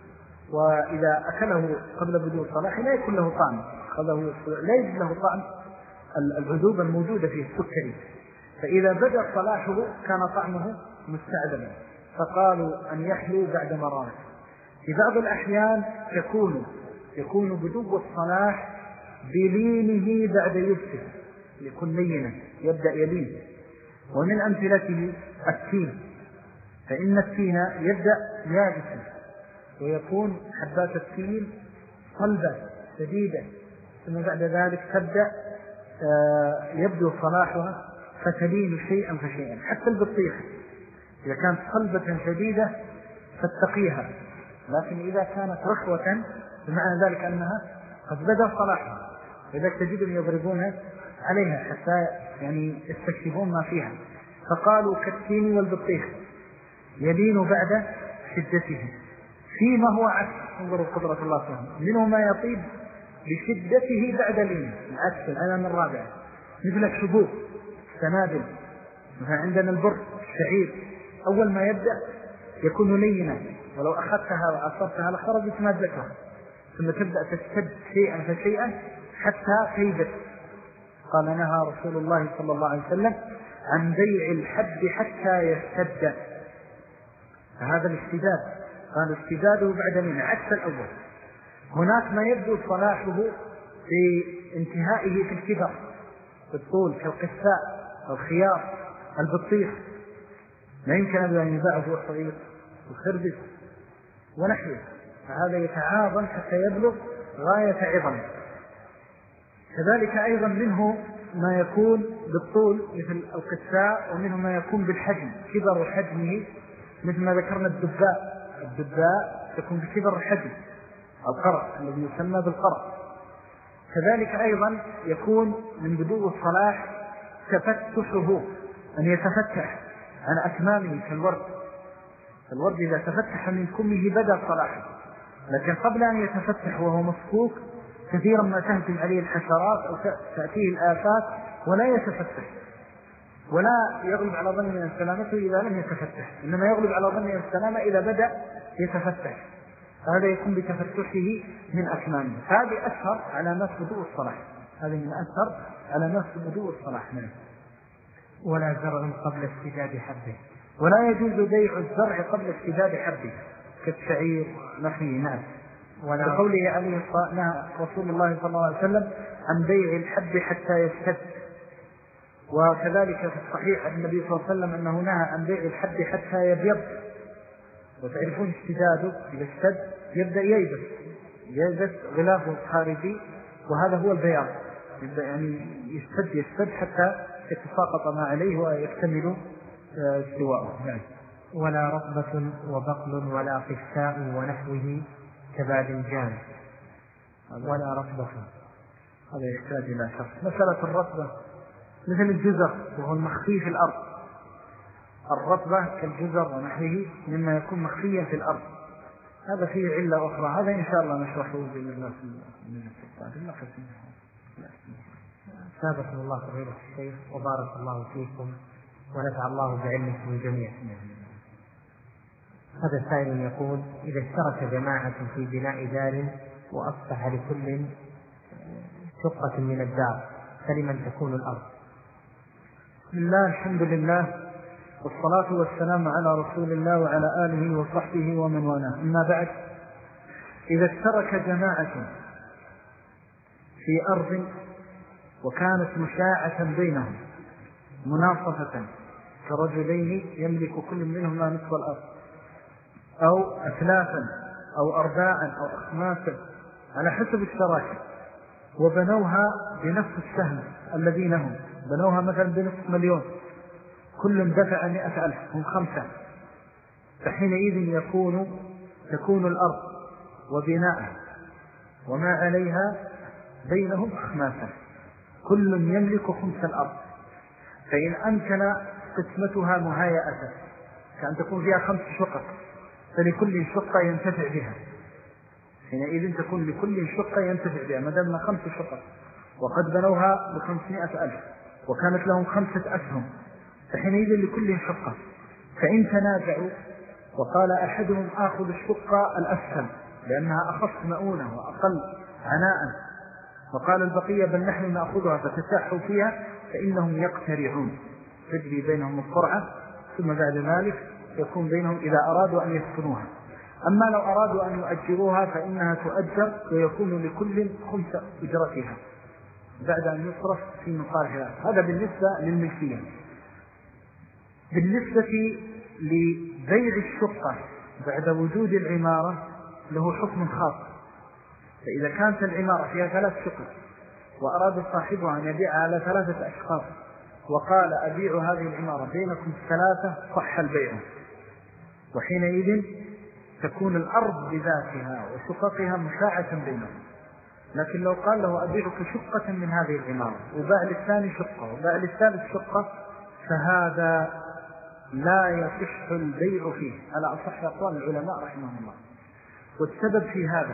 وإذا أكله قبل بدو صلاحه لا يكون له طعم، لا يجد له طعم العذوبة الموجودة فيه السكري، فإذا بدأ صلاحه كان طعمه مستعدما، فقالوا أن يحلو بعد مرارته. في بعض الأحيان يكون بدو الصلاح بلينه بعد يبسه، يكون لينا يبدأ يلين. ومن أمثلته التين، فإن التين يبدأ يابسا ويكون حبات التين صلبة شديدة، ثم بعد ذلك تبدأ يبدو صلاحها فتلين شيئا فشيئا. حتى البطيخة إذا كانت صلبة شديدة فاتقيها، لكن إذا كانت رخوة بمعنى ذلك أنها قد بدأ صلاحها، لذلك تجدهم يضربون عليها حتى يستكشفون ما فيها. فقالوا كالتين والبطيخ يلين بعد شدته. فيما هو عكس، انظروا قدرة الله سبحانه، منه ما يطيب بشدته بعد لين، العكس العلامة الرابعة، مثل الحبوب السنابل. مثلا عندنا البر الشعير، أول ما يبدأ يكون لينا، ولو أخذتها وعصرتها لخرجت مادتها، ثم تبدأ تشتد شيئا فشيئا حتى تيبت. قال نهى رسول الله صلى الله عليه وسلم عن بيع الحب حتى يشتد، فهذا الاشتداد قال اشتداده بعد لين عكس الأول. هناك ما يبدو صلاحه في انتهائه في الكبر بالطول كالقساء الخيار البطيخ، لا يمكن أن يباع في الصغير الخربز ونحوه، فهذا يتعاظم حتى يبلغ غاية عظم. كذلك أيضا منه ما يكون بالطول مثل القساء، ومنه ما يكون بالحجم كبر حجمه مثل ما ذكرنا الدباء يكون بكبر الحجم، القرع الذي يسمى بالقرع. كذلك أيضا يكون من بدو الصلاح تفتحه، أن يتفتح عن أكمامه كالورد. الورد إذا تفتح من كمه بدأ صلاحه، لكن قبل أن يتفتح وهو مصفوك كثيرا ما تهجم عليه الحشرات أو تأتيه الآفات ولا يتفتح، ولا يغلب على ظن سلامته إذا لم يتفتح، إنما يغلب على ظن السلامة إذا بدأ يتفتح، فهذا يكون بتفتحه من أكمامه. هذه أشهر علامات بدو الصلاح، هذه من أشهر علامات بدو الصلاح. ولا زرع قبل اشتداد حبه، ولا يجوز بيع الزرع قبل اشتداد حبه كالشعير نحوه. نعم. وقوله عليه الصلاة رسول الله صلى الله عليه وسلم عن بيع الحب حتى يشتد. وكذلك في الصحيح عن النبي صلى الله عليه وسلم أنه نهى عن بيع الحب حتى يبيض، وتعرفون اشتداده إذا اشتد يبدأ ييبس غلافه الخارجي، وهذا هو البياض، يبدأ يشتد حتى يتساقط ما عليه ويكتمل استواءه. ولا رطبة وبقل ولا قساء ونحوه كباذنجان. ولا رطبة، هذا يحتاج إلى شرح. مسألة الرطبة مثل الجزر وهو المخفي في الأرض، الرطبة كالجزر ونحوه مما يكون مخفيا في الأرض، هذا فيه علة أخرى، هذا إن شاء الله نشرحه بإذن الله من السلطان. سابقكم الله فضيلة الشيخ وبارك الله فيكم ونفع الله بعلمكم الجميع. هذا سائل يقول: إذا اشترك جماعة في بناء دار وأصبح لكل شقة من الدار فلمن تكون الأرض؟ بسم الله، الحمد لله، والصلاة والسلام على رسول الله وعلى آله وصحبه ومن والاه. أما بعد، إذا اشترك جماعة في أرض وكانت مشاعة بينهم مناصفة كرجلين يملك كل منهما نصف الأرض، أو أثلاثا أو أرباعا أو أخماسا على حسب الشراكة، وبنوها بنفس السهم الذي لهم، بنوها مثلا بنصف مليون، كل دفع 100,000، هم 5، فحينئذ تكون الأرض وبناءها وما عليها بينهم أخماسا، كل يملك خمس الأرض. فإن أمكن قسمتها مهيئة كأن تكون فيها 5 شقق، فلكل شقة ينتفع بها، حينئذ تكون لكل شقة ينتفع بها ما دام 5 شقق، وقد بنوها ب500,000 وكانت لهم 5 أسهم، فحينئذ لكل شقة. فإن تنازعوا وقال أحدهم آخذ الشقة الأسهم لأنها أخف مؤونة وأقل عناء، وقال البقية بل نحن نأخذها، فتساحوا فيها، فإنهم يقترعون، تجري بينهم القرعة، ثم بعد ذلك يكون بينهم إذا أرادوا أن يسكنوها. أما لو أرادوا أن يؤجروها فإنها تؤجر ويكون لكل 5 أجرتها بعد أن يصرف في مقارها. هذا بالنسبة للملكية. بالنسبة لبيع الشقة بعد وجود العمارة له حكم خاص. فإذا كانت العمارة فيها 3 شقق وأراد صاحبها أن يبيعها على 3 أشخاص وقال أبيع هذه العمارة بينكم 3، صح البيع، وحينئذ تكون الأرض بذاتها وشققها مشاعة بينهم. لكن لو قال له أبيعك شقة من هذه العمارة وباع للثاني شقة وباع للثالث شقة، فهذا لا يصح البيع فيه على أصح أقوال العلماء رحمهم الله. والسبب في هذا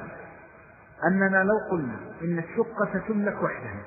أننا لو قلنا إن الشقة تملك وحدها،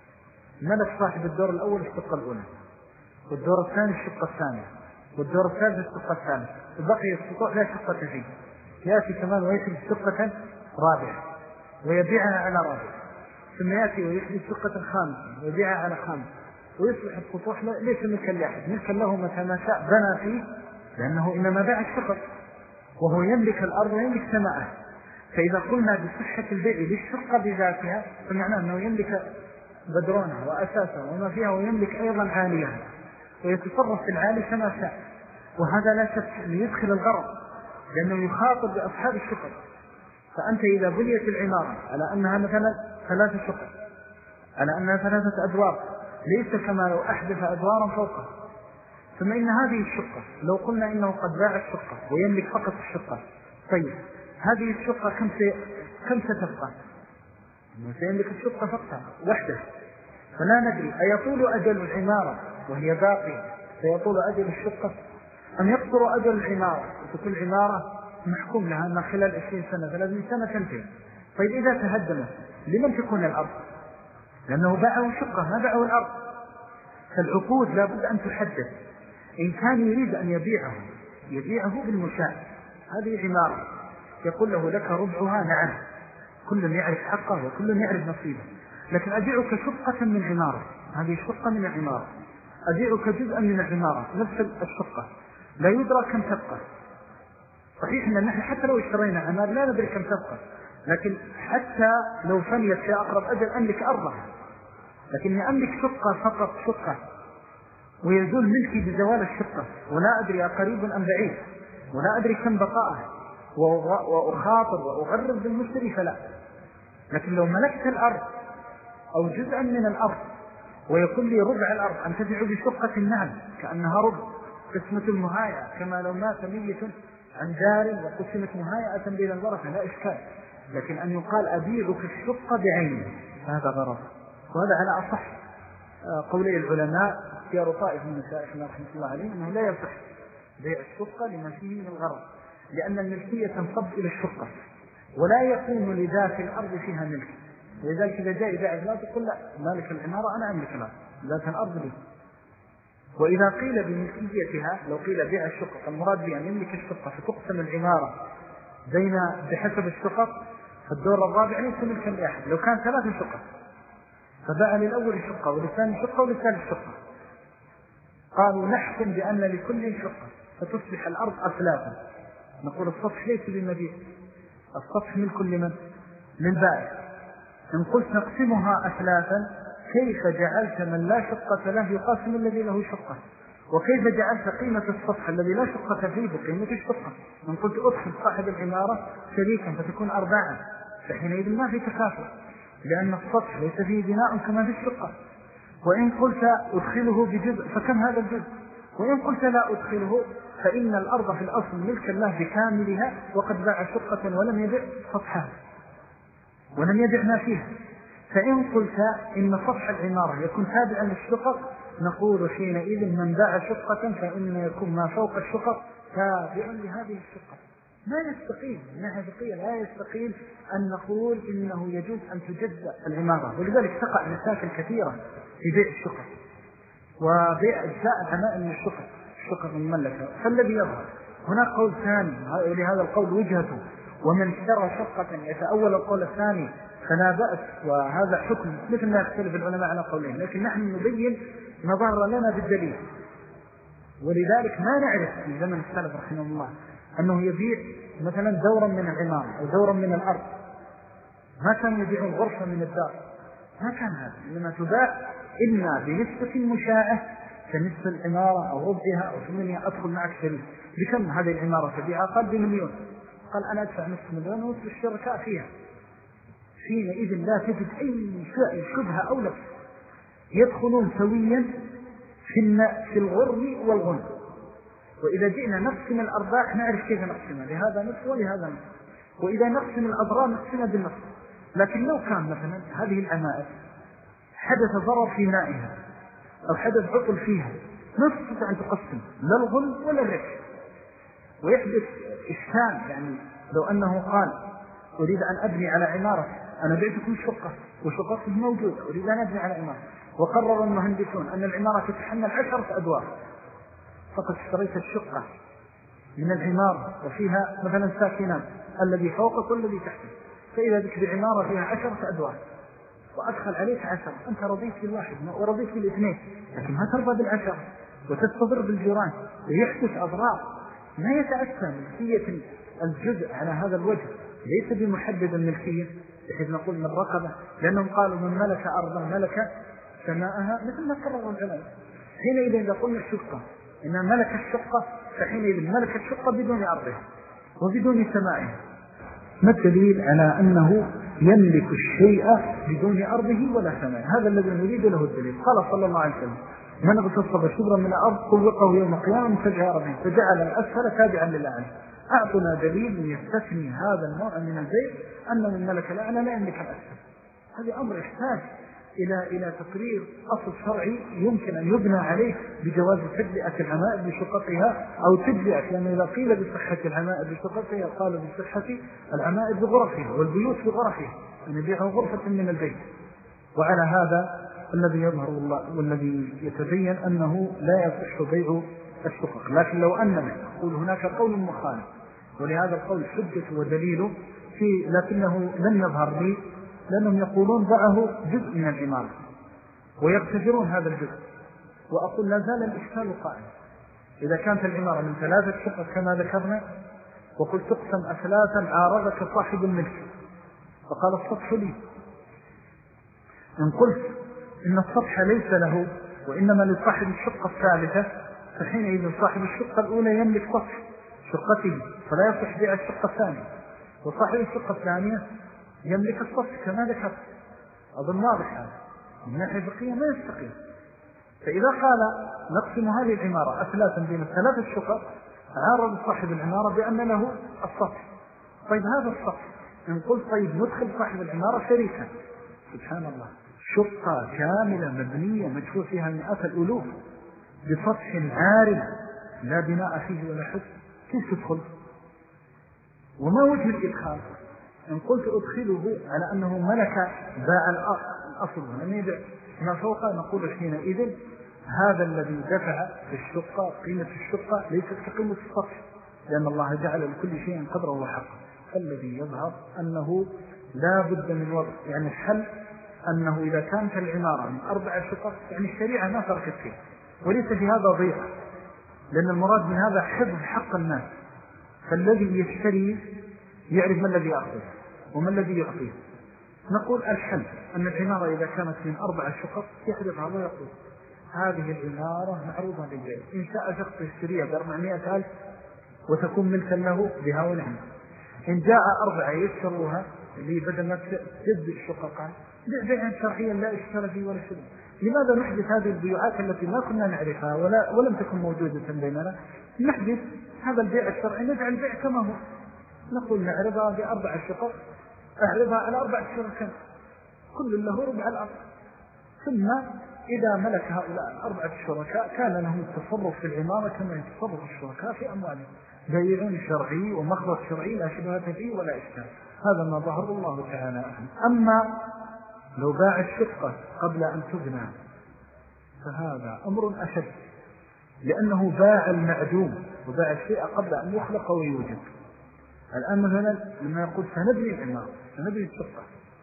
ملك صاحب الدور الأول الشقة الأولى، والدور الثاني الشقة الثانية، والدور الثالث الشقة الثالث، وبقي السطوع لا شقة فيه، يأتي كمان ويحدث شقة رابعة ويبيعها على رابعة، ثم يأتي ويحدث شقة خامسة ويبيعها على خامسة، ويصبح السطوح ليس ملكا لأحد، ملكا له متى ما شاء بنى فيه، لأنه إنما باع الشقق وهو يملك الأرض ويملك سماءها. فإذا قلنا بصحة البيع للشقة بذاتها فمعناه أنه يملك بدرونها وأساسها وما فيها، ويملك أيضا عاليها ويتصرف في العالي كما شاء. وهذا لا شك ليدخل الغرض، لأنه يخاطب بأصحاب الشقق. فأنت إذا بنيت العمارة على أنها مثلا 3 شقق، على أنها 3 أدوار، ليس كما لو أحدث أدوارا فوقها، ثم إن هذه الشقة لو قلنا إنه قد باع الشقة ويملك فقط الشقة، طيب هذه الشقة كم ستبقى؟ سيملك الشقة فقط وحده، فلا ندري أيطول أجل العمارة وهي باقية سيطول أجل الشقة، أم يقصر أجل العمارة وتكون العمارة محكوم لها أنها خلال 20 سنة 30 سنة تنتهي. طيب إذا تهدمت لمن تكون الأرض؟ لأنه باعه شقة ما باعه الأرض. فالعقود لابد أن تحدد. إن كان يريد أن يبيعه بالمشاع، هذه عمارة يقول له لك ربعها، نعم، كل يعرف حقه وكل يعرف نصيبه. لكن أبيعك شقة من عمارة، هذه شقة من العمارة، أبيعك جزءا من العمارة نفس الشقة، لا يدرى كم تبقى. صحيح أن نحن حتى لو اشترينا عمارة لا ندري كم تبقى، لكن حتى لو فنيت في أقرب أجل أملك أرضها، لكني أملك شقة فقط، شقة، ويزول ملكي بزوال الشقة ولا أدري قريب أم بعيد، ولا أدري كم بقائها، وأخاطر وأغرب بالمشتري فلا. لكن لو ملكت الأرض أو جزءا من الأرض ويكون لي ربع الأرض أنتفع بشقة، نعم، كأنها ربع، قسمة المهاية، كما لو مات ميت عن دار وقسمت مهاية بين الورثة لا إشكال. لكن أن يقال أبيعك الشقة بعينه هذا غرض. وهذا على أصح قولي العلماء، اختيار طائف من مشايخنا رحمة الله عليه أنه لا يصح بيع الشقة لما فيه من الغرض، لأن الملكية تنصب إلى الشقة ولا يكون لذات الأرض فيها ملك. ولذلك إذا جاء باع لا تقول لا، مالك العمارة أنا أملك الأرض، ذات الأرض لي. وإذا قيل بملكيتها، لو قيل بيع الشقق المراد بأن يملك الشقة فتقسم العمارة بحسب الشقق، فالدور الرابع ليس ملكا لأحد. لو كان 3 شقق فباع للأول شقة وللثاني شقة وللثالث شقة، قالوا نحكم بأن لكل شقة فتصبح الأرض أثلاثا. نقول السطح ليس بمبيع، السطح ملك لمن؟ للبائع. إن قلت نقسمها أثلاثا كيف جعلت من لا شقة له يقاسم الذي له شقة؟ وكيف جعلت قيمة السطح الذي لا شقة فيه بقيمة الشقة؟ إن قلت أدخل صاحب العمارة شريكا فتكون أرباعا، فحينئذ ما في تكافؤ، لأن السطح ليس فيه بناء كما في الشقة. وإن قلت أدخله بجزء فكم هذا الجزء؟ وإن قلت لا أدخله فإن الأرض في الأصل ملك الله بكاملها، وقد باع شقة ولم يبع سطحها ولم يبع ما فيها. فإن قلت إن سطح العمارة يكون تابعا للشقق نقول حينئذ من باع شقة فإن يكون ما فوق الشقق تابعا لهذه الشقة. ما يستقيم من ناحية فقهية، لا يستقيم أن نقول إنه يجوز أن تجزأ العمارة. ولذلك تقع مشاكل كثيرة في بيع الشقق وبيع أجزاء العمائم من الشقق المملكة. فالذي يظهر هناك قول ثاني، ولهذا القول وجهته ومن اشترى شقة يتأول القول الثاني فلا بأس، وهذا حكم مثل ما يختلف العلماء على قولين، لكن نحن نبين ما ظهر لنا بالدليل. ولذلك ما نعرف في زمن السلف رحمه الله أنه يبيع مثلا دورا من العمارة أو دورا من الأرض، ما كان يبيع غرفة من الدار، ما كان هذا، إنما تباع إما بنسبة مشاعة كنسبة العمارة أو ربعها أو ثمنها. أدخل معك شريك، بكم هذه العمارة تبيعها؟ قال ب1,000,000، قال أنا أدفع نصف مليون وصل الشركاء فيها. حينئذ لا تجد أي شبهة أو لبس، يدخلون سويا في الغرم والغنم. وإذا جئنا نقسم الأرباح نعرف كيف نقسمها، لهذا نصف ولهذا نصف، وإذا نقسم الأضرار نقسمها بالنصف. لكن لو كان مثلا هذه العمائر حدث ضرر في مائها أو حدث عطل فيها، ما تستطيع أن تقسم لا الغنم ولا الربح، ويحدث إشكال. يعني لو أنه قال أريد أن أبني على عمارة، أنا بعتكم شقة وشقته موجودة، أريد أن أبني على عمارة، وقرر المهندسون أن العمارة تتحمل 10 أدوار، فقد اشتريت الشقة من العمارة وفيها مثلا ساكنان الذي فوقك والذي تحتك، فإذا بك بعمارة فيها 10 أدوار وأدخل عليك 10، أنت رضيت بالواحد ورضيت بالاثنين، لكن ما ترضى بال10 وتستضر بالجيران ويحدث أضرار. ما يتأتى ملكية الجزء على هذا الوجه، ليس بمحدد الملكية بحيث نقول من رقبة، لأنهم قالوا من ملك أرضا ملك سماءها، مثل ما قرروا العلماء. حينئذ إذا قلنا الشقة إن ملك الشقة فحينئذ ملك الشقة بدون أرضها وبدون سمائها. ما الدليل على أنه يملك الشيء بدون أرضه ولا سمائه؟ هذا الذي نريد له الدليل. قال صلى الله عليه وسلم من اغتصب شبرا من الأرض طوقه يوم القيامة فجاء ربه فجعل الأسفل تابعا للأعلى. أعطنا دليل يستثني هذا النوع من البيع أن من ملك الأعلى لا يملك الأسفل. هذا أمر يحتاج إلى تقرير أصل شرعي يمكن أن يبنى عليه بجواز تجزئة العمائر بشققها أو تجزئة، لأنه إذا قيل بصحة العمائر بشققها قال بصحة العمائر بغرفها والبيوت بغرفها، أن يبيعه غرفة من البيت. وعلى هذا الذي يظهر الله والذي يتبين أنه لا يصح بيع الشقق. لكن لو أننا نقول هناك قول مخالف، ولهذا القول حجة ودليله لكنه لن يظهر لي، لأنهم يقولون ضعه جزء من العمارة ويقتدرون هذا الجزء. وأقول لا زال الإشكال قائم. إذا كانت العمارة من 3 شقق كما ذكرنا وقلت تقسم أثلاثا عارضك صاحب الملك فقال السطح لي، إن قلت إن السطح ليس له وإنما لصاحب الشقة الثالثة فحينئذ صاحب الشقة الأولى يملك سطح شقته فلا يصح بيع الشقة الثانية، وصاحب الشقة الثانية يملك السطح كما ذكرت. أظن واضح هذا من ناحية فقهية ما يستقيم. فإذا قال نقسم هذه العمارة أثلاثا بين 3 شقق عارض صاحب العمارة بأن له السطح. طيب هذا السطح إن قلت طيب ندخل صاحب العمارة شريكا، سبحان الله، شقة كاملة مبنية مدفوع فيها مئات الألوف بسطح عارض لا بناء فيه ولا حس، كيف تدخل؟ وما وجه الإدخال؟ إن قلت أدخله على أنه ملك باع الأصل ولم يبع ما فوق، نقول حينئذ هذا الذي دفع في الشقة قيمة الشقة ليست كقيمة السطح، لأن الله جعل لكل شيء قدره وحقه. فالذي يظهر أنه لا بد من وضع، يعني الحل أنه إذا كانت العمارة من 4 شقق، يعني الشريعة ما تركت فيه، وليس في هذا ضيعة، لأن المراد من هذا حفظ حق الناس. فالذي يشتري يعرف ما الذي يأخذ وما الذي يعطيه. نقول الحل أن العمارة إذا كانت من 4 شقق يحرقها ويقول هذه العمارة معروضة للبيع، إن شاء شخص يشتريها ب400,000 وتكون ملكا له بها ونعم. إن جاء 4 يشتروها اللي بدل ما تجد الشققان بيعا شرعيا لا اشترى فيه ولا شيء. لماذا نحدث هذه البيوعات التي ما كنا نعرفها ولم تكن موجودة بيننا؟ نحدث هذا البيع الشرعي، نجعل البيع كما هو، نقول نعرضها ب4 شقق، أعرضها على 4 شركات كل له ربع الأرض، ثم إذا ملك هؤلاء 4 شركاء كان لهم التصرف في العمارة كما يتصرف الشركاء في أموالهم، بيع شرعي ومخرج شرعي لا شبهة فيه ولا إشكال. هذا ما ظهر الله تعالى أهم. أما لو باع الشقة قبل أن تبنى فهذا أمر أشد، لأنه باع المعدوم وباع الشيء قبل أن يخلق ويوجد. الآن مثلا لما يقول سنبني العمارة سنبني الشقة،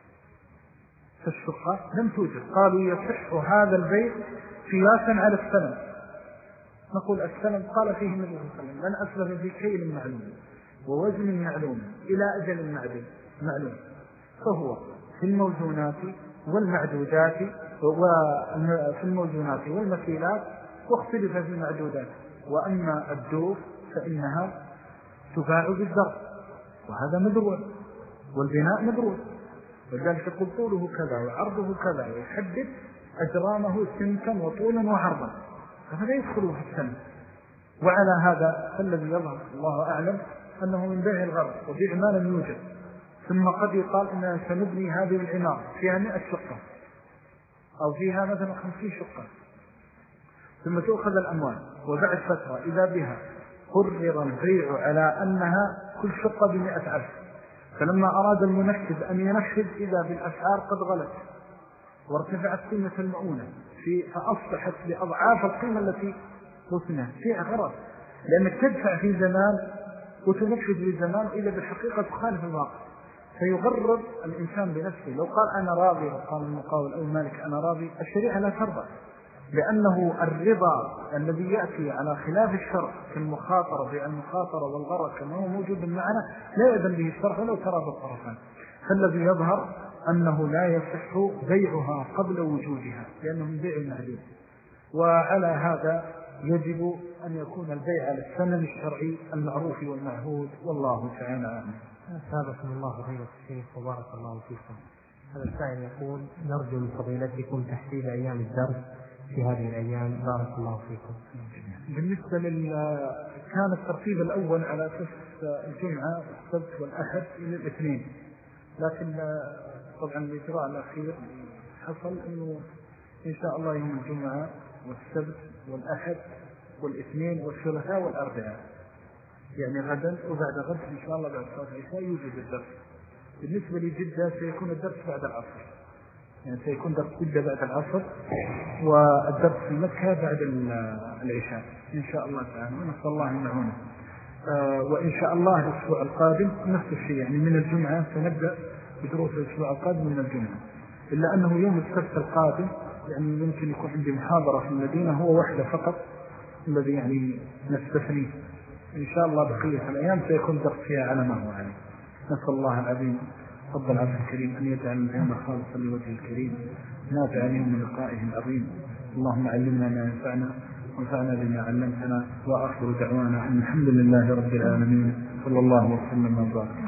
فالشقة لم توجد، قالوا يصح هذا البيت قياسا على السلم. نقول السلم قال فيه النبي صلى الله عليه وسلم من أسلف في كيل معلوم ووزن معلوم إلى أجل معلوم، فهو في الموزونات والمعدودات وفي الموزونات والمكيلات، واختلف في المعدودات. وأما الدور فإنها تباع بالزرع وهذا مدروع، والبناء مدروع، ولذلك يقول طوله كذا وعرضه كذا، ويحدد أجرامه سمكا وطولا وعرضا، فهذا يدخل في السنة. وعلى هذا فالذي يظهر الله أعلم أنه من بيع الغرب وبيع ما لم يوجد. ثم قد يقال إننا سنبني هذه العمارة فيها 100 شقة أو فيها مثلا 50 شقة، ثم تأخذ الأموال، وبعد فترة إذا بها قرر البيع على أنها كل شقة ب100,000، فلما أراد المنفذ أن ينفذ إذا بالأسعار قد غلت وارتفعت قيمة المؤونة فأصبحت بأضعاف القيمة التي رسمها في غرض، لأنك تدفع في زمان وتنفذ في زمان إذا بالحقيقة تخالف الواقع، فيغرر الإنسان بنفسه. لو قال أنا راضي وقال المقاول أو المالك أنا راضي، الشريعة لا ترضى، لأنه الرضا الذي يأتي على خلاف الشرع في المخاطرة في المخاطرة والغرر كما هو موجود معنا لا يأذن به الشرع لو ترى بالطرفان. فالذي يظهر أنه لا يصح بيعها قبل وجودها لأنه من بيع المعدوم، وعلى هذا يجب أن يكون البيع على الثمن الشرعي المعروف والمعهود، والله تعالى أعلم. أثابكم الله خير الشيخ وبارك الله فيكم. هذا السائل يقول نرجو من فضيلتكم تحديد أيام الدرس في هذه الأيام، بارك الله فيكم. بالنسبة كان الترتيب الأول على أساس الجمعة والسبت والأحد إلى الاثنين، لكن طبعا الإجراء الأخير حصل أنه إن شاء الله يوم الجمعة والسبت والأحد والاثنين والثلاثاء والأربعاء، يعني غدا وبعد غد إن شاء الله بعد صلاة العشاء يوجد الدرس. بالنسبة لجدة سيكون الدرس بعد العصر، يعني سيكون درس جدة بعد العصر، والدرس في مكة بعد العشاء إن شاء الله تعالى، ونسأل الله أن يعونه. وإن شاء الله الأسبوع القادم نفس الشيء، يعني من الجمعة سنبدأ بدروس الأسبوع القادم من الجمعة، إلا أنه يوم السبت القادم يعني يمكن يكون عندي محاضرة في المدينة هو واحدة فقط الذي يعني نستثنيه. إن شاء الله بقية الأيام سيكون درس فيها على ما هو عليه. نسأل الله العظيم رب العرش الكريم أن يجعل العلم خالصا لوجه الكريم نافعا يوم لقائه العظيم. اللهم علمنا ما ينفعنا وانفعنا بما علمتنا، وآخر دعوانا أن الحمد لله رب العالمين، صلى الله وسلم وبارك.